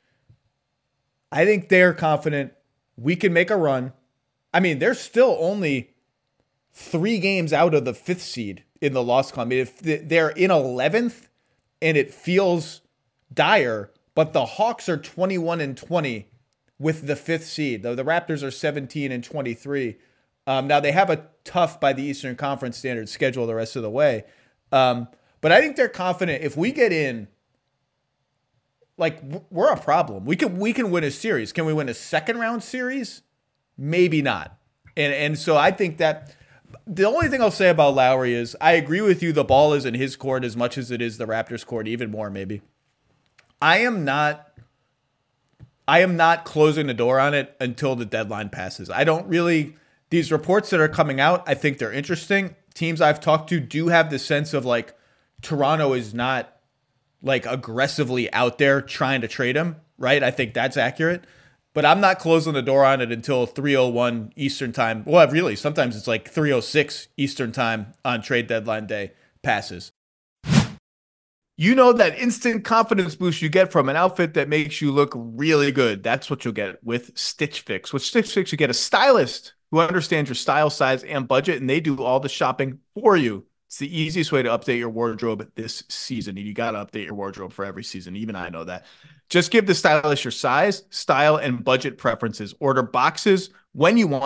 I think they're confident we can make a run. I mean, they're still only three games out of the fifth seed in the loss column. I mean, if they're in eleventh and it feels dire, but the Hawks are twenty-one and twenty with the fifth seed. Though the Raptors are seventeen and twenty-three. Um, now they have a tough by the Eastern Conference standards schedule the rest of the way. Um, but I think they're confident if we get in, like we're a problem. We can we can win a series. Can we win a second round series? Maybe not. And and so I think that the only thing I'll say about Lowry is I agree with you. The ball is in his court as much as it is the Raptors' court, even more maybe. I am not. I am not closing the door on it until the deadline passes. I don't really. These reports that are coming out, I think they're interesting. Teams I've talked to do have the sense of like Toronto is not like aggressively out there trying to trade him, right? I think that's accurate. But I'm not closing the door on it until three oh one Eastern time. Well, really, sometimes it's like three oh six Eastern time on trade deadline day passes. You know that instant confidence boost you get from an outfit that makes you look really good. That's what you'll get with Stitch Fix. With Stitch Fix, you get a stylist who understands your style, size, and budget, and they do all the shopping for you. It's the easiest way to update your wardrobe this season. You got to update your wardrobe for every season. Even I know that. Just give the stylist your size, style, and budget preferences. Order boxes when you want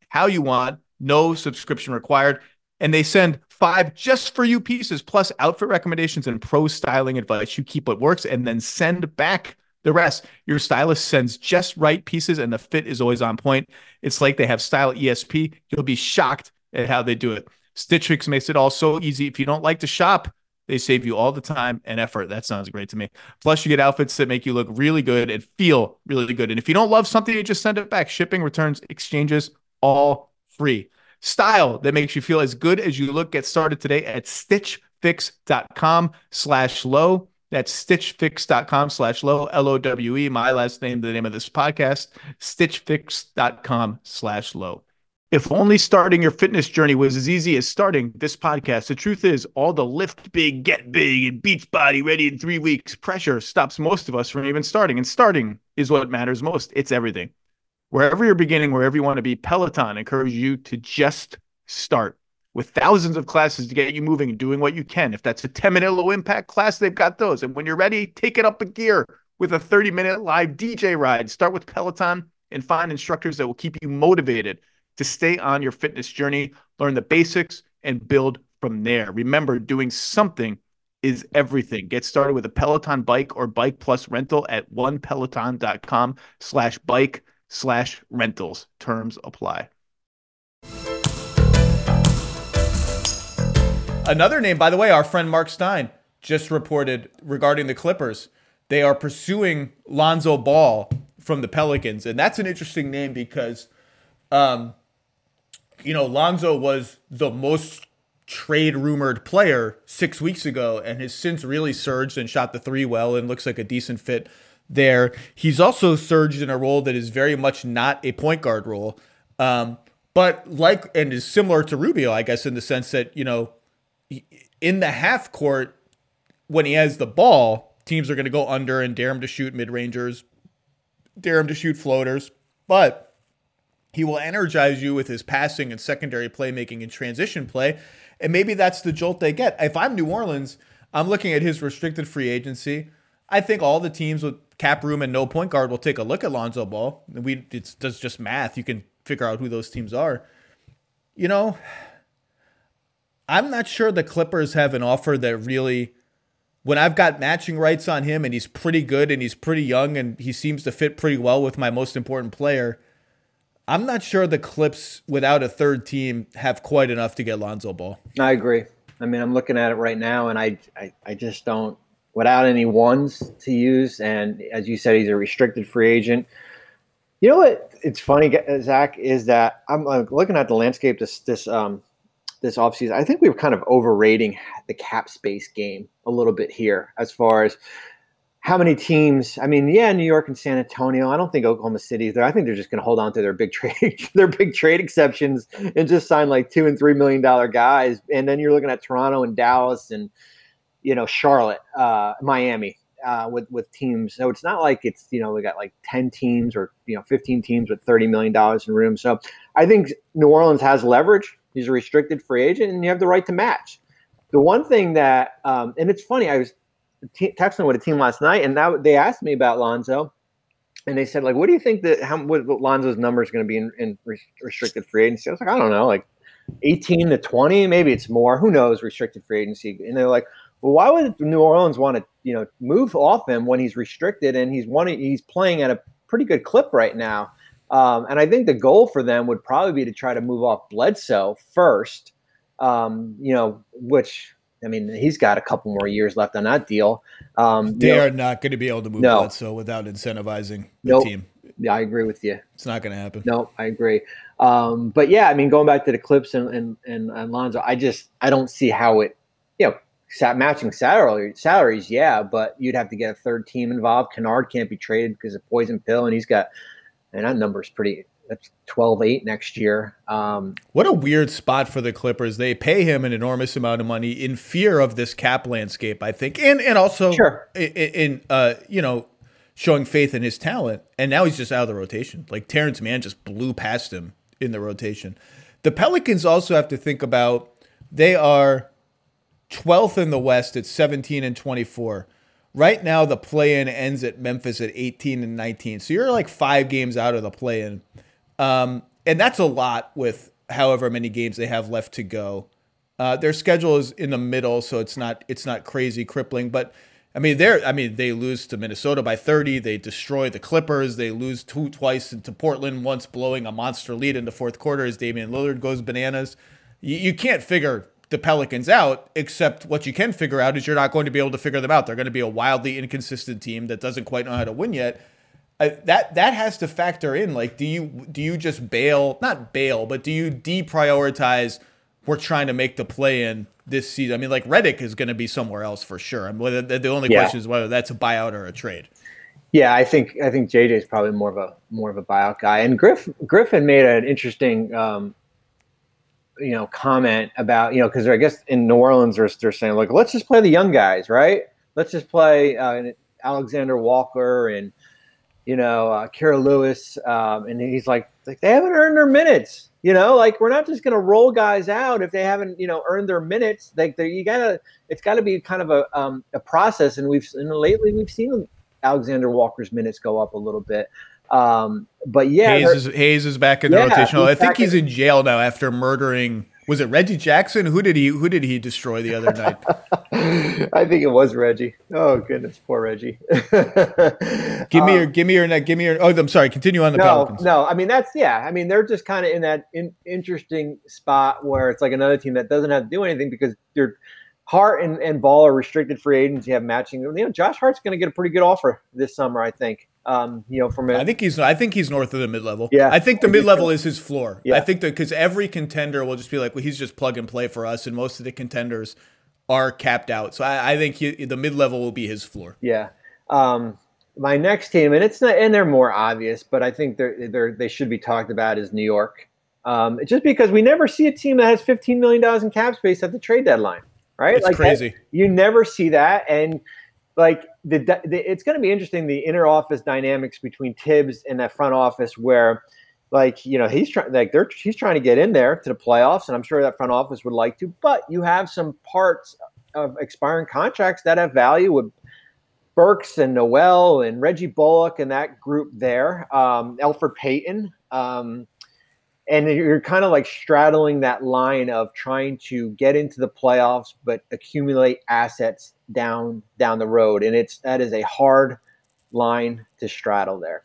how you want, no subscription required. And they send five just for you pieces, plus outfit recommendations and pro styling advice. You keep what works and then send back the rest. Your stylist sends just right pieces and the fit is always on point. It's like they have Style E S P. You'll be shocked at how they do it. Stitch Fix makes it all so easy. If you don't like to shop, they save you all the time and effort. That sounds great to me. Plus, you get outfits that make you look really good and feel really good. And if you don't love something, you just send it back. Shipping, returns, exchanges, all free. Style that makes you feel as good as you look. Get started today at stitchfix.com slash low. That's stitchfix.com slash low, L O W E, my last name, the name of this podcast, stitchfix.com slash low. If only starting your fitness journey was as easy as starting this podcast. The truth is, all the lift big, get big, and Beachbody ready in three weeks pressure stops most of us from even starting. And starting is what matters most. It's everything. Wherever you're beginning, wherever you want to be, Peloton encourages you to just start. With thousands of classes to get you moving and doing what you can. If that's a ten-minute low-impact class, they've got those. And when you're ready, take it up a gear with a thirty-minute live D J ride. Start with Peloton and find instructors that will keep you motivated to stay on your fitness journey, learn the basics, and build from there. Remember, doing something is everything. Get started with a Peloton bike or Bike Plus rental at onepeloton.com slash bike slash rentals. Terms apply. Another name, by the way, our friend Mark Stein just reported regarding the Clippers. They are pursuing Lonzo Ball from the Pelicans. And that's an interesting name because, um, you know, Lonzo was the most trade rumored player six weeks ago and has since really surged and shot the three well and looks like a decent fit there. He's also surged in a role that is very much not a point guard role, um, but like, and is similar to Rubio, I guess, in the sense that, you know, in the half court, when he has the ball, teams are going to go under and dare him to shoot mid-rangers, dare him to shoot floaters, but he will energize you with his passing and secondary playmaking and transition play, and maybe that's the jolt they get. If I'm New Orleans, I'm looking at his restricted free agency. I think all the teams with cap room and no point guard will take a look at Lonzo Ball. We it's, it's just math. You can figure out who those teams are. You know, I'm not sure the Clippers have an offer that really, when I've got matching rights on him and he's pretty good and he's pretty young and he seems to fit pretty well with my most important player, I'm not sure the Clips without a third team have quite enough to get Lonzo Ball. I agree. I mean, I'm looking at it right now and I, I, I just don't, without any ones to use. And as you said, he's a restricted free agent. You know what? It's funny, Zach, is that I'm looking at the landscape this, this, um, this offseason. I think we were kind of overrating the cap space game a little bit here as far as how many teams. I mean, yeah, New York and San Antonio. I don't think Oklahoma City is there. I think they're just going to hold on to their big trade, their big trade exceptions and just sign like two and three million dollar guys. And then you're looking at Toronto and Dallas and, you know, Charlotte, uh, Miami uh, with, with teams. So it's not like it's, you know, we got like ten teams or, you know, fifteen teams with thirty million dollars in room. So I think New Orleans has leverage. He's a restricted free agent, and you have the right to match. The one thing that, um, and it's funny, I was t- texting with a team last night, and now they asked me about Lonzo, and they said, like, what do you think that how what, what Lonzo's number is going to be in, in restricted free agency? I was like, I don't know, like eighteen to twenty, maybe it's more. Who knows? Restricted free agency, and they're like, well, why would New Orleans want to, you know, move off him when he's restricted and he's one, he's playing at a pretty good clip right now? Um, and I think the goal for them would probably be to try to move off Bledsoe first, um, you know, which, I mean, he's got a couple more years left on that deal. Um, they you know, are not going to be able to move no. Bledsoe without incentivizing the nope. team. Yeah, I agree with you. It's not going to happen. No, I agree. Um, but yeah, I mean, going back to the Clips and, and, and, and Lonzo, I just, I don't see how it, you know, sat matching salary, salaries. Yeah, but you'd have to get a third team involved. Kennard can't be traded because of poison pill. And he's got, and that number's pretty, that's twelve eight next year. Um, what a weird spot for the Clippers. They pay him an enormous amount of money in fear of this cap landscape, I think. And, and also sure. in, in uh, you know, showing faith in his talent, and now he's just out of the rotation. Like Terrence Mann just blew past him in the rotation. The Pelicans also have to think about, they are twelfth in the West at seventeen and twenty-four. Right now, the play-in ends at Memphis at eighteen and nineteen. So you're like five games out of the play-in. Um, and that's a lot with however many games they have left to go. Uh, their schedule is in the middle, so it's not it's not crazy crippling. But I mean, they're I mean they lose to Minnesota by thirty. They destroy the Clippers. They lose two twice to Portland, once blowing a monster lead in the fourth quarter as Damian Lillard goes bananas. You, you can't figure the Pelicans out, except what you can figure out is you're not going to be able to figure them out. They're going to be a wildly inconsistent team that doesn't quite know how to win yet. Uh, that that has to factor in. Like, do you do you just bail? Not bail, but do you deprioritize? We're trying to make the play in this season. I mean, like Redick is going to be somewhere else for sure. I mean, whether, the only yeah. question is whether that's a buyout or a trade. Yeah, I think I think J J is probably more of a more of a buyout guy. And Griff Griffin made an interesting, um, you know, comment about you know because I guess in New Orleans they're, they're saying like let's just play the young guys, right? Let's just play uh, Alexander Walker and you know uh, Kira Lewis, um, and he's like like they haven't earned their minutes. You know, like we're not just going to roll guys out if they haven't, you know, earned their minutes. Like you gotta, it's got to be kind of a um, a process. And we've and lately we've seen Alexander Walker's minutes go up a little bit. Um, but yeah, Hayes is, Hayes is back in the yeah, rotation. I think he's in, in jail now after murdering. Was it Reggie Jackson? Who did he Who did he destroy the other night? I think it was Reggie. Oh goodness, poor Reggie. give me um, your, give me your, give me your. Oh, I'm sorry. Continue on the no, Pelicans. No, I mean that's yeah. I mean they're just kind of in that in, interesting spot where it's like another team that doesn't have to do anything because their Hart and, and Ball are restricted free agents. You have matching. You know, Josh Hart's going to get a pretty good offer this summer, I think. Um, you know, from a, I think he's I think he's north of the mid level. Yeah, I think the mid level is his floor. Yeah. I think that because every contender will just be like, well, he's just plug and play for us, and most of the contenders are capped out. So I, I think he, the mid level will be his floor. Yeah. Um, my next team, and it's not, and they're more obvious, but I think they're they're they should be talked about is New York. Um, just because we never see a team that has fifteen million dollars in cap space at the trade deadline, right? It's like crazy. That, you never see that, and like the, the it's going to be interesting the inner office dynamics between Tibbs and that front office where like you know he's trying like they're he's trying to get in there to the playoffs and I'm sure that front office would like to, but you have some parts of expiring contracts that have value with Burks and Noel and Reggie Bullock and that group there, um, Elfrid Payton, um, and you're kind of like straddling that line of trying to get into the playoffs but accumulate assets down down the road, and it's that is a hard line to straddle there.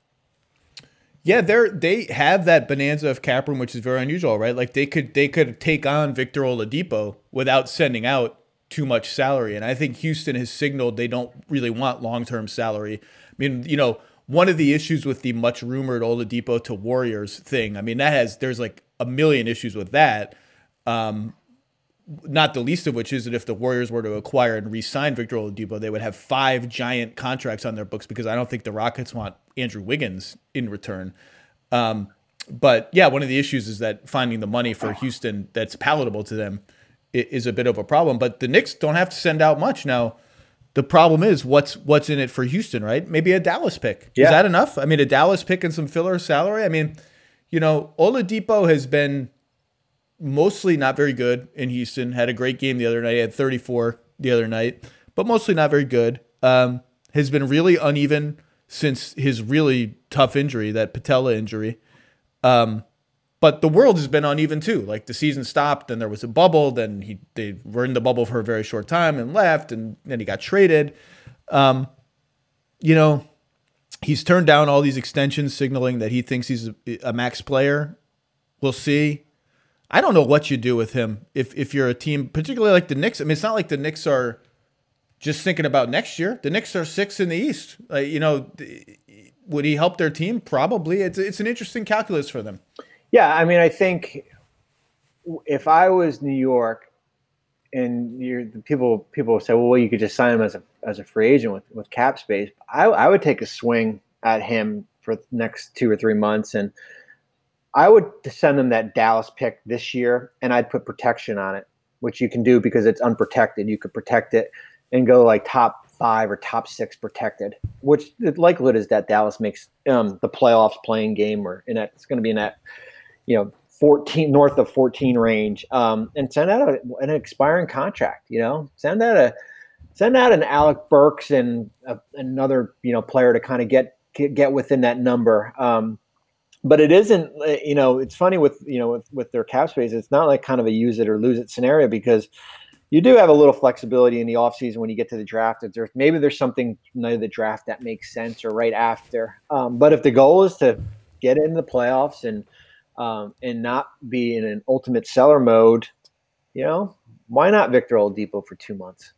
Yeah, they're they have that bonanza of cap room, which is very unusual, right? Like they could they could take on Victor Oladipo without sending out too much salary, and I think Houston has signaled they don't really want long-term salary. I mean, you know, one of the issues with the much rumored Oladipo to Warriors thing, I mean, that has there's like a million issues with that. Um, not the least of which is that if the Warriors were to acquire and re-sign Victor Oladipo, they would have five giant contracts on their books because I don't think the Rockets want Andrew Wiggins in return. Um, but yeah, one of the issues is that finding the money for Houston that's palatable to them is a bit of a problem. But the Knicks don't have to send out much now. The problem is what's what's in it for Houston, right? Maybe a Dallas pick. Yeah. Is that enough? I mean, a Dallas pick and some filler salary. I mean, you know, Oladipo has been mostly not very good in Houston. Had a great game the other night. He had thirty-four the other night, but mostly not very good. Um, has been really uneven since his really tough injury, that patella injury. Um, but the world has been uneven too. Like the season stopped, then there was a bubble, then he they were in the bubble for a very short time and left, and then he got traded. Um, you know, he's turned down all these extensions, signaling that he thinks he's a, a max player. We'll see. I don't know what you do with him if if you're a team, particularly like the Knicks. I mean, it's not like the Knicks are just thinking about next year. The Knicks are sixth in the East. Like, you know, would he help their team? Probably. It's it's an interesting calculus for them. Yeah, I mean, I think if I was New York, and you're, people people say, well, you could just sign him as a as a free agent with, with cap space. I, I would take a swing at him for the next two or three months, and I would send them that Dallas pick this year, and I'd put protection on it, which you can do because it's unprotected. You could protect it and go like top five or top six protected, which the likelihood is that Dallas makes um, the playoffs playing game, or in that it's going to be in that, you know, fourteen north of fourteen range, um, and send out a, an expiring contract. You know, send out a send out an Alec Burks and a, another you know player to kind of get, get get within that number. Um, but it isn't, you know, it's funny with, you know, with, with their cap space, it's not like kind of a use it or lose it scenario, because you do have a little flexibility in the offseason when you get to the draft. If there's, maybe there's something near the draft that makes sense or right after. Um, but if the goal is to get in the playoffs and, um, and not be in an ultimate seller mode, you know, why not Victor Oladipo for two months?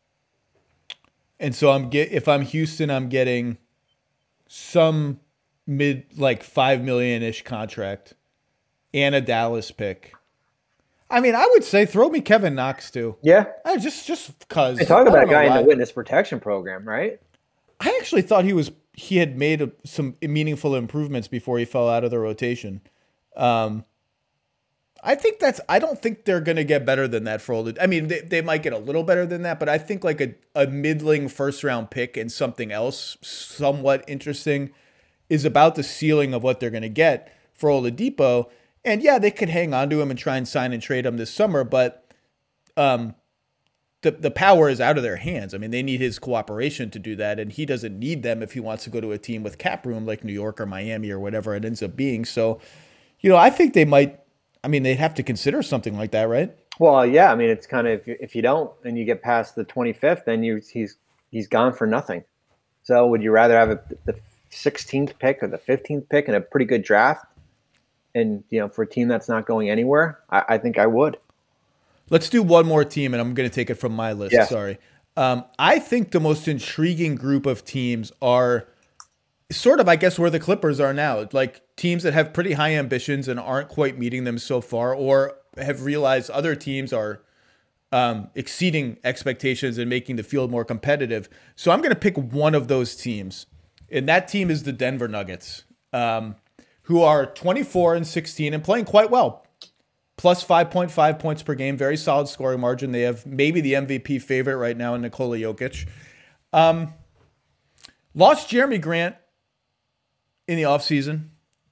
And so I'm get if I'm Houston, I'm getting some mid like five million ish contract and a Dallas pick. I mean, I would say throw me Kevin Knox too. Yeah, I just just because they talk about a guy in the witness protection program, right? I actually thought he was he had made a, some meaningful improvements before he fell out of the rotation. Um, I think that's. I don't think they're going to get better than that for Oladipo. I mean, they, they might get a little better than that, but I think like a, a middling first round pick and something else somewhat interesting is about the ceiling of what they're going to get for Oladipo. And yeah, they could hang on to him and try and sign and trade him this summer, but um, the the power is out of their hands. I mean, they need his cooperation to do that, and he doesn't need them if he wants to go to a team with cap room like New York or Miami or whatever it ends up being. So, you know, I think they might. I mean, they'd have to consider something like that, right? Well, yeah. I mean, it's kind of, if you, if you don't and you get past the twenty-fifth, then you he's he's gone for nothing. So would you rather have a, the sixteenth pick or the fifteenth pick in a pretty good draft, and you know, for a team that's not going anywhere? I, I think I would. Let's do one more team, and I'm going to take it from my list. Yeah. Sorry. Um, I think the most intriguing group of teams are sort of, I guess, where the Clippers are now, like teams that have pretty high ambitions and aren't quite meeting them so far, or have realized other teams are um, exceeding expectations and making the field more competitive. So I'm going to pick one of those teams, and that team is the Denver Nuggets, um, who are twenty-four and sixteen and playing quite well. Plus five point five points per game, very solid scoring margin. They have maybe the M V P favorite right now in Nikola Jokic. Um, lost Jeremy Grant in the offseason,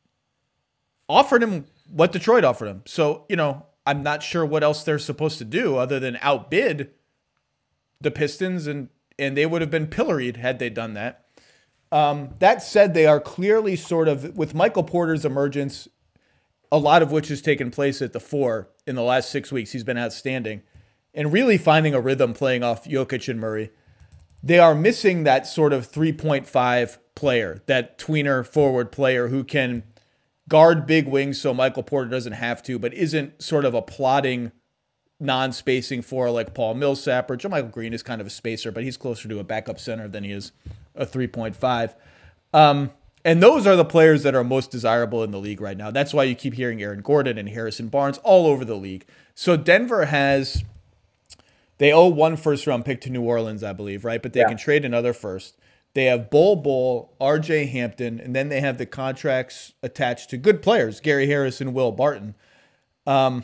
offered him what Detroit offered him. So, you know, I'm not sure what else they're supposed to do other than outbid the Pistons, and, and they would have been pilloried had they done that. Um, that said, they are clearly sort of, with Michael Porter's emergence, a lot of which has taken place at the four in the last six weeks. He's been outstanding and really finding a rhythm playing off Jokic and Murray. They are missing that sort of three point five player, that tweener forward player who can guard big wings so Michael Porter doesn't have to, but isn't sort of a plotting, non-spacing four like Paul Millsap, or JaMychal Green is kind of a spacer, but he's closer to a backup center than he is a three point five. Um, and those are the players that are most desirable in the league right now. That's why you keep hearing Aaron Gordon and Harrison Barnes all over the league. So Denver has... They owe one first-round pick to New Orleans, I believe, right? But they yeah. can trade another first. They have Bol Bol, R J Hampton, and then they have the contracts attached to good players, Gary Harris and Will Barton. Um,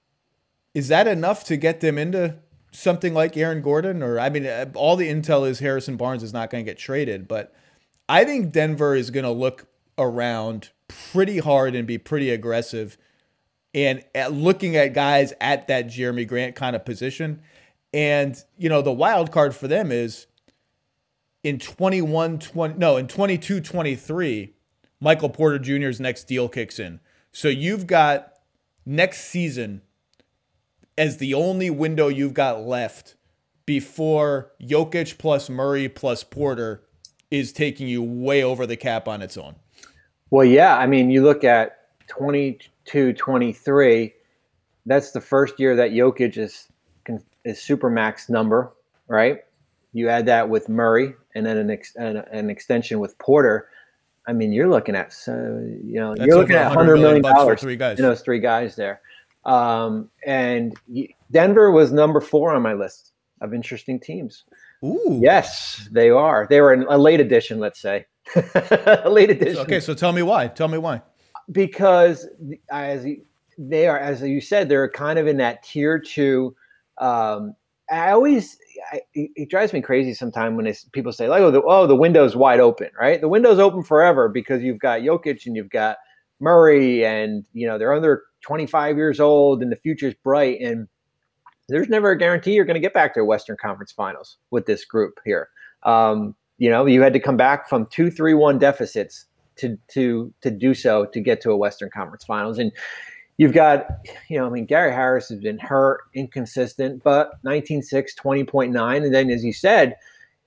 is that enough to get them into something like Aaron Gordon? Or, I mean, all the intel is Harrison Barnes is not going to get traded. But I think Denver is going to look around pretty hard and be pretty aggressive and at looking at guys at that Jeremy Grant kind of position. And, you know, the wild card for them is in twenty-one twenty, no, in twenty-two twenty-three, Michael Porter Junior's next deal kicks in. So you've got next season as the only window you've got left before Jokic plus Murray plus Porter is taking you way over the cap on its own. Well, yeah. I mean, you look at twenty-two twenty-three, that's the first year that Jokic is is supermax number, right? You add that with Murray and then an, ex, an, an extension with Porter. I mean, you're looking at, so, you know, That's you're looking at one hundred million dollars for three guys. in those three guys there. Um, and Denver was number four on my list of interesting teams. Ooh. Yes, they are. They were a late edition, let's say. a late edition. Okay, so tell me why. Tell me why. Because as they are, as you said, they're kind of in that tier two. Um, I always, I, it drives me crazy sometimes when it's, people say like, oh the, oh, the window's wide open, right? The window's open forever because you've got Jokic and you've got Murray and, you know, they're under twenty-five years old and the future's bright. And there's never a guarantee you're going to get back to Western Conference Finals with this group here. Um, you know, you had to come back from two, three, one deficits to to to do so to get to a Western Conference Finals. And you've got, you know, I mean, Gary Harris has been hurt, inconsistent, but nineteen six, twenty point nine. And then, as you said,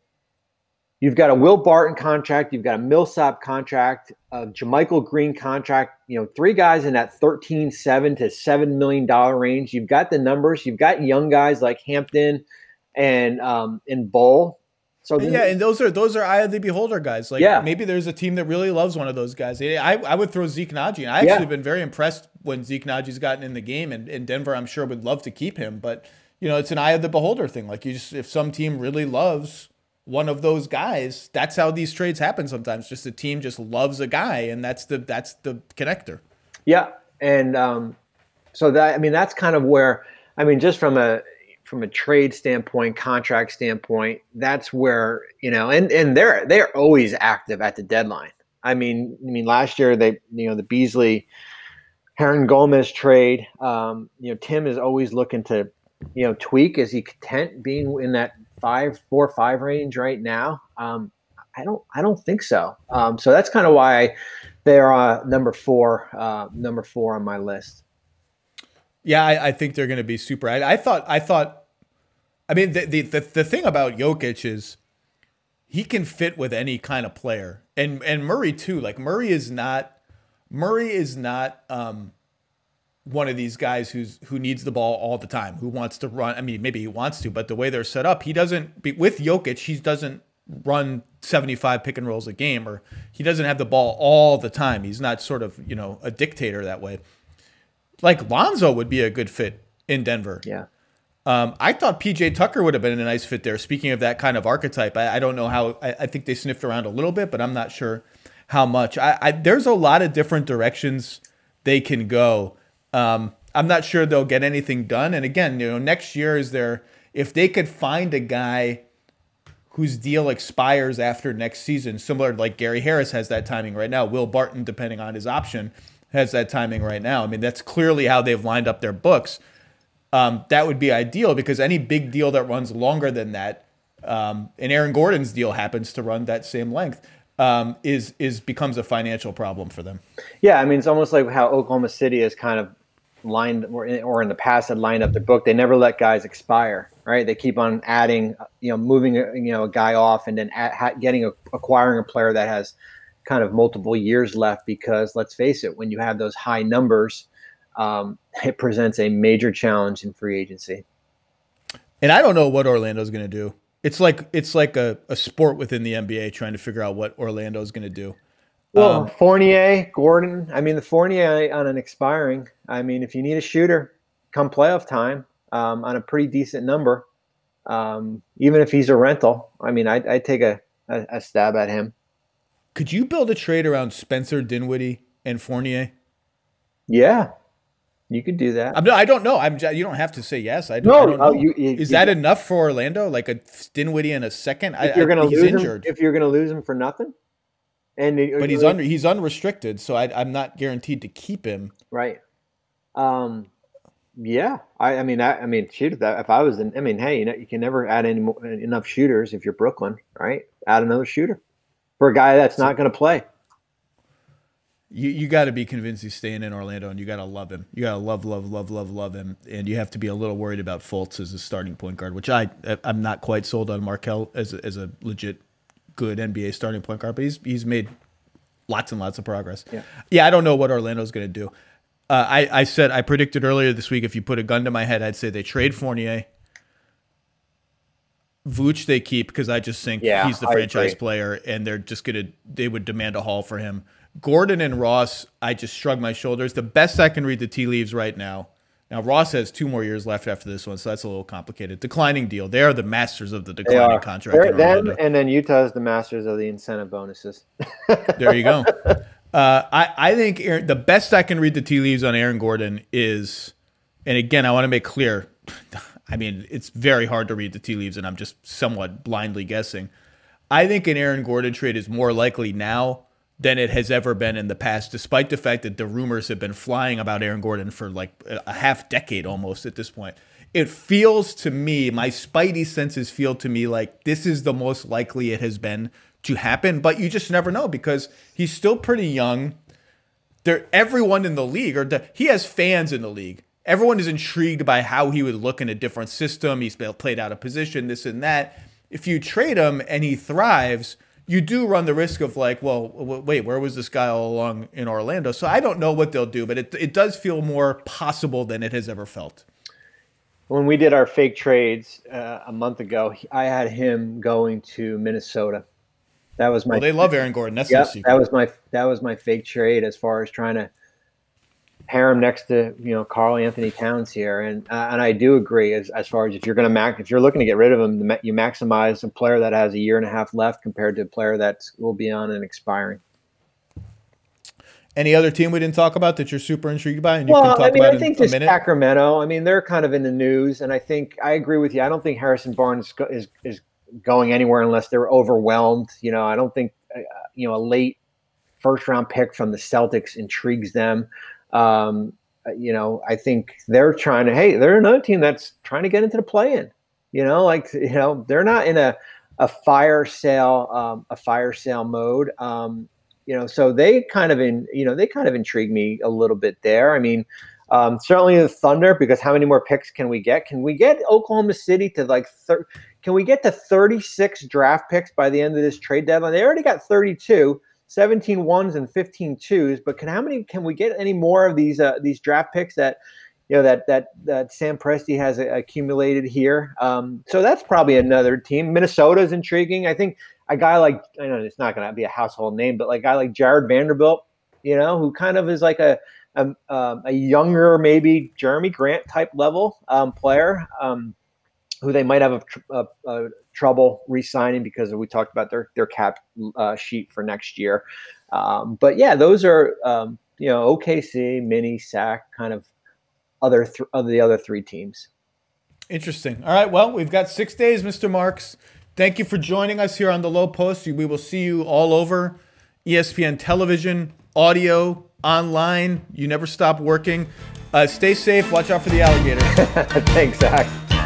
you've got a Will Barton contract, you've got a Millsap contract, a JaMychal Green contract, you know, three guys in that thirteen seven to seven million dollars range. You've got the numbers, you've got young guys like Hampton and um and Bull. So yeah, and those are those are eye of the beholder guys. Like yeah. maybe there's a team that really loves one of those guys. I I would throw Zeke Naji. And I actually yeah. been very impressed when Zeke Naji's gotten in the game, and, and Denver I'm sure would love to keep him. But you know, it's an eye of the beholder thing. Like you just if some team really loves one of those guys, that's how these trades happen sometimes. Just a team just loves a guy, and that's the that's the connector. Yeah, and um, so that I mean that's kind of where I mean just from a from a trade standpoint, contract standpoint, that's where you know, and and they're they're always active at the deadline. I mean, I mean last year they you know the Beasley Hernan Gomez trade. Um, you know, Tim is always looking to you know tweak. Is he content being in that five, four, five range right now? Um, I don't, I don't think so. Um, so that's kind of why they're uh, number four, uh, number four on my list. Yeah, I, I think they're going to be super. I, I thought, I thought, I mean, the, the the the thing about Jokic is he can fit with any kind of player, and and Murray too. Like Murray is not, Murray is not. Um, one of these guys who's who needs the ball all the time, who wants to run. I mean, maybe he wants to, but the way they're set up, he doesn't. Be, with Jokic, he doesn't run seventy-five pick and rolls a game, or he doesn't have the ball all the time. He's not sort of you know a dictator that way. Like Lonzo would be a good fit in Denver. Yeah. Um, I thought P J Tucker would have been a nice fit there. Speaking of that kind of archetype, I, I don't know how. I, I think they sniffed around a little bit, but I'm not sure how much. I, I there's a lot of different directions they can go. Um, I'm not sure they'll get anything done. And again, you know, next year is there, if they could find a guy whose deal expires after next season, similar to like Gary Harris has that timing right now, Will Barton, depending on his option, has that timing right now. I mean, that's clearly how they've lined up their books. Um, that would be ideal because any big deal that runs longer than that, um, and Aaron Gordon's deal happens to run that same length, um, is is becomes a financial problem for them. Yeah, I mean, it's almost like how Oklahoma City has kind of lined, or in, or in the past had lined up their book. They never let guys expire, right? They keep on adding, you know, moving, a, you know, a guy off and then at, ha, getting a, acquiring a player that has kind of multiple years left. Because let's face it, when you have those high numbers, um, it presents a major challenge in free agency. And I don't know what Orlando's going to do. It's like it's like a, a sport within the N B A trying to figure out what Orlando's going to do. Well, Um, Fournier, Gordon. I mean, the Fournier on an expiring. I mean, if you need a shooter, come playoff time, um, on a pretty decent number, um, even if he's a rental. I mean, I'd, I'd take a, a, a stab at him. Could you build a trade around Spencer Dinwiddie and Fournier? Yeah, you could do that. I'm, no, I don't know. I'm. You don't have to say yes. I, No, I don't know. oh, you- you- Is you- that enough for Orlando? Like a Dinwiddie in a second? I, If you're I- going to he's lose injured, him, if you're going to lose him for nothing, and but he's under. He's unrestricted, so I, I'm not guaranteed to keep him. right. Um, yeah, I, I mean, I, I mean, shoot, if, that, if I was in, I mean, hey, you know, you can never add any more, enough shooters if you're Brooklyn, right? Add another shooter for a guy that's not going to play. You you got to be convinced he's staying in Orlando, and you got to love him. You got to love, love, love, love, love him, and you have to be a little worried about Fultz as a starting point guard, which I I'm not quite sold on Markelle as a, as a legit good N B A starting point guard, but he's he's made lots and lots of progress. Yeah, yeah I don't know what Orlando's going to do. Uh, I I said I predicted earlier this week if you put a gun to my head, I'd say they trade Fournier. Vooch they keep because I just think Yeah, he's the I franchise agree. player, and they're just gonna they would demand a haul for him. Gordon and Ross, I just shrug my shoulders. The best I can read the tea leaves right now. Now Ross has two more years left after this one, so that's a little complicated. Declining deal. They are the masters of the they declining are. contract. They're- in them, Orlando. and then Utah is the masters of the incentive bonuses. There you go. Uh, I, I think Aaron, the best I can read the tea leaves on Aaron Gordon is, and again, I want to make clear, I mean, it's very hard to read the tea leaves, and I'm just somewhat blindly guessing. I think an Aaron Gordon trade is more likely now than it has ever been in the past, despite the fact that the rumors have been flying about Aaron Gordon for like a half decade almost at this point. It feels to me, my spidey senses feel to me like this is the most likely it has been to happen, but you just never know because he's still pretty young. There, everyone in the league, or the, he has fans in the league. Everyone is intrigued by how he would look in a different system. He's played out of position, this and that. If you trade him and he thrives, you do run the risk of like, well, wait, where was this guy all along in Orlando? So I don't know what they'll do, but it it does feel more possible than it has ever felt. When we did our fake trades uh, a month ago, I had him going to Minnesota. That was my. Well, they love Aaron Gordon. That's yeah, no secret. That was my that was my fake trade as far as trying to pair him next to you know Karl Anthony Towns here, and uh, and I do agree as as far as if you're going to max if you're looking to get rid of him, you maximize a player that has a year and a half left compared to a player that will be on and expiring. Any other team we didn't talk about that you're super intrigued by? And you well, can talk I mean, about I think in just a minute? Sacramento. I mean, they're kind of in the news, and I think I agree with you. I don't think Harrison Barnes is is going anywhere unless they're overwhelmed. You know, I don't think uh, you know a late first round pick from the Celtics intrigues them. Um, you know, I think they're trying to. Hey, they're another team that's trying to get into the play-in. You know, like you know, they're not in a a fire sale um, a fire sale mode. Um, You know, so they kind of in, you know, they kind of intrigue me a little bit there. I mean, um, certainly the Thunder, because how many more picks can we get? Can we get Oklahoma City to like, thir- can we get to thirty-six draft picks by the end of this trade deadline? They already got thirty-two, seventeen ones and fifteen twos, but can how many, can we get any more of these, uh, these draft picks that, you know, that, that, that Sam Presti has accumulated here? Um, so that's probably another team. Minnesota is intriguing. I think, a guy like, I know it's not going to be a household name, but like a guy like Jared Vanderbilt, you know, who kind of is like a a, um, a younger, maybe Jeremy Grant type level um, player um, who they might have a, tr- a, a trouble re-signing because we talked about their, their cap uh, sheet for next year. Um, but yeah, those are, um, you know, O K C, Mini, Sac, kind of other th- of the other three teams. Interesting. All right. Well, we've got six days, Mister Marks. Thank you for joining us here on The Low Post. We will see you all over E S P N television, audio, online. You never stop working. Uh, stay safe. Watch out for the alligator. Thanks, Zach.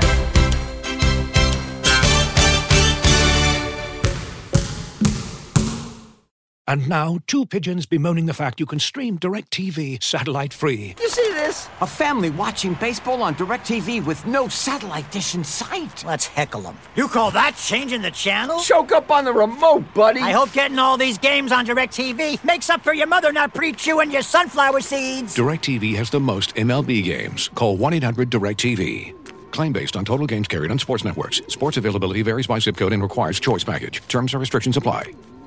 And now, two pigeons bemoaning the fact you can stream DirecTV satellite-free. You see this? A family watching baseball on DirecTV with no satellite dish in sight. Let's heckle them. You call that changing the channel? Choke up on the remote, buddy. I hope getting all these games on DirecTV makes up for your mother not pre-chewing your sunflower seeds. DirecTV has the most M L B games. Call one eight hundred direct T V. Claim based on total games carried on sports networks. Sports availability varies by zip code and requires choice package. Terms and restrictions apply.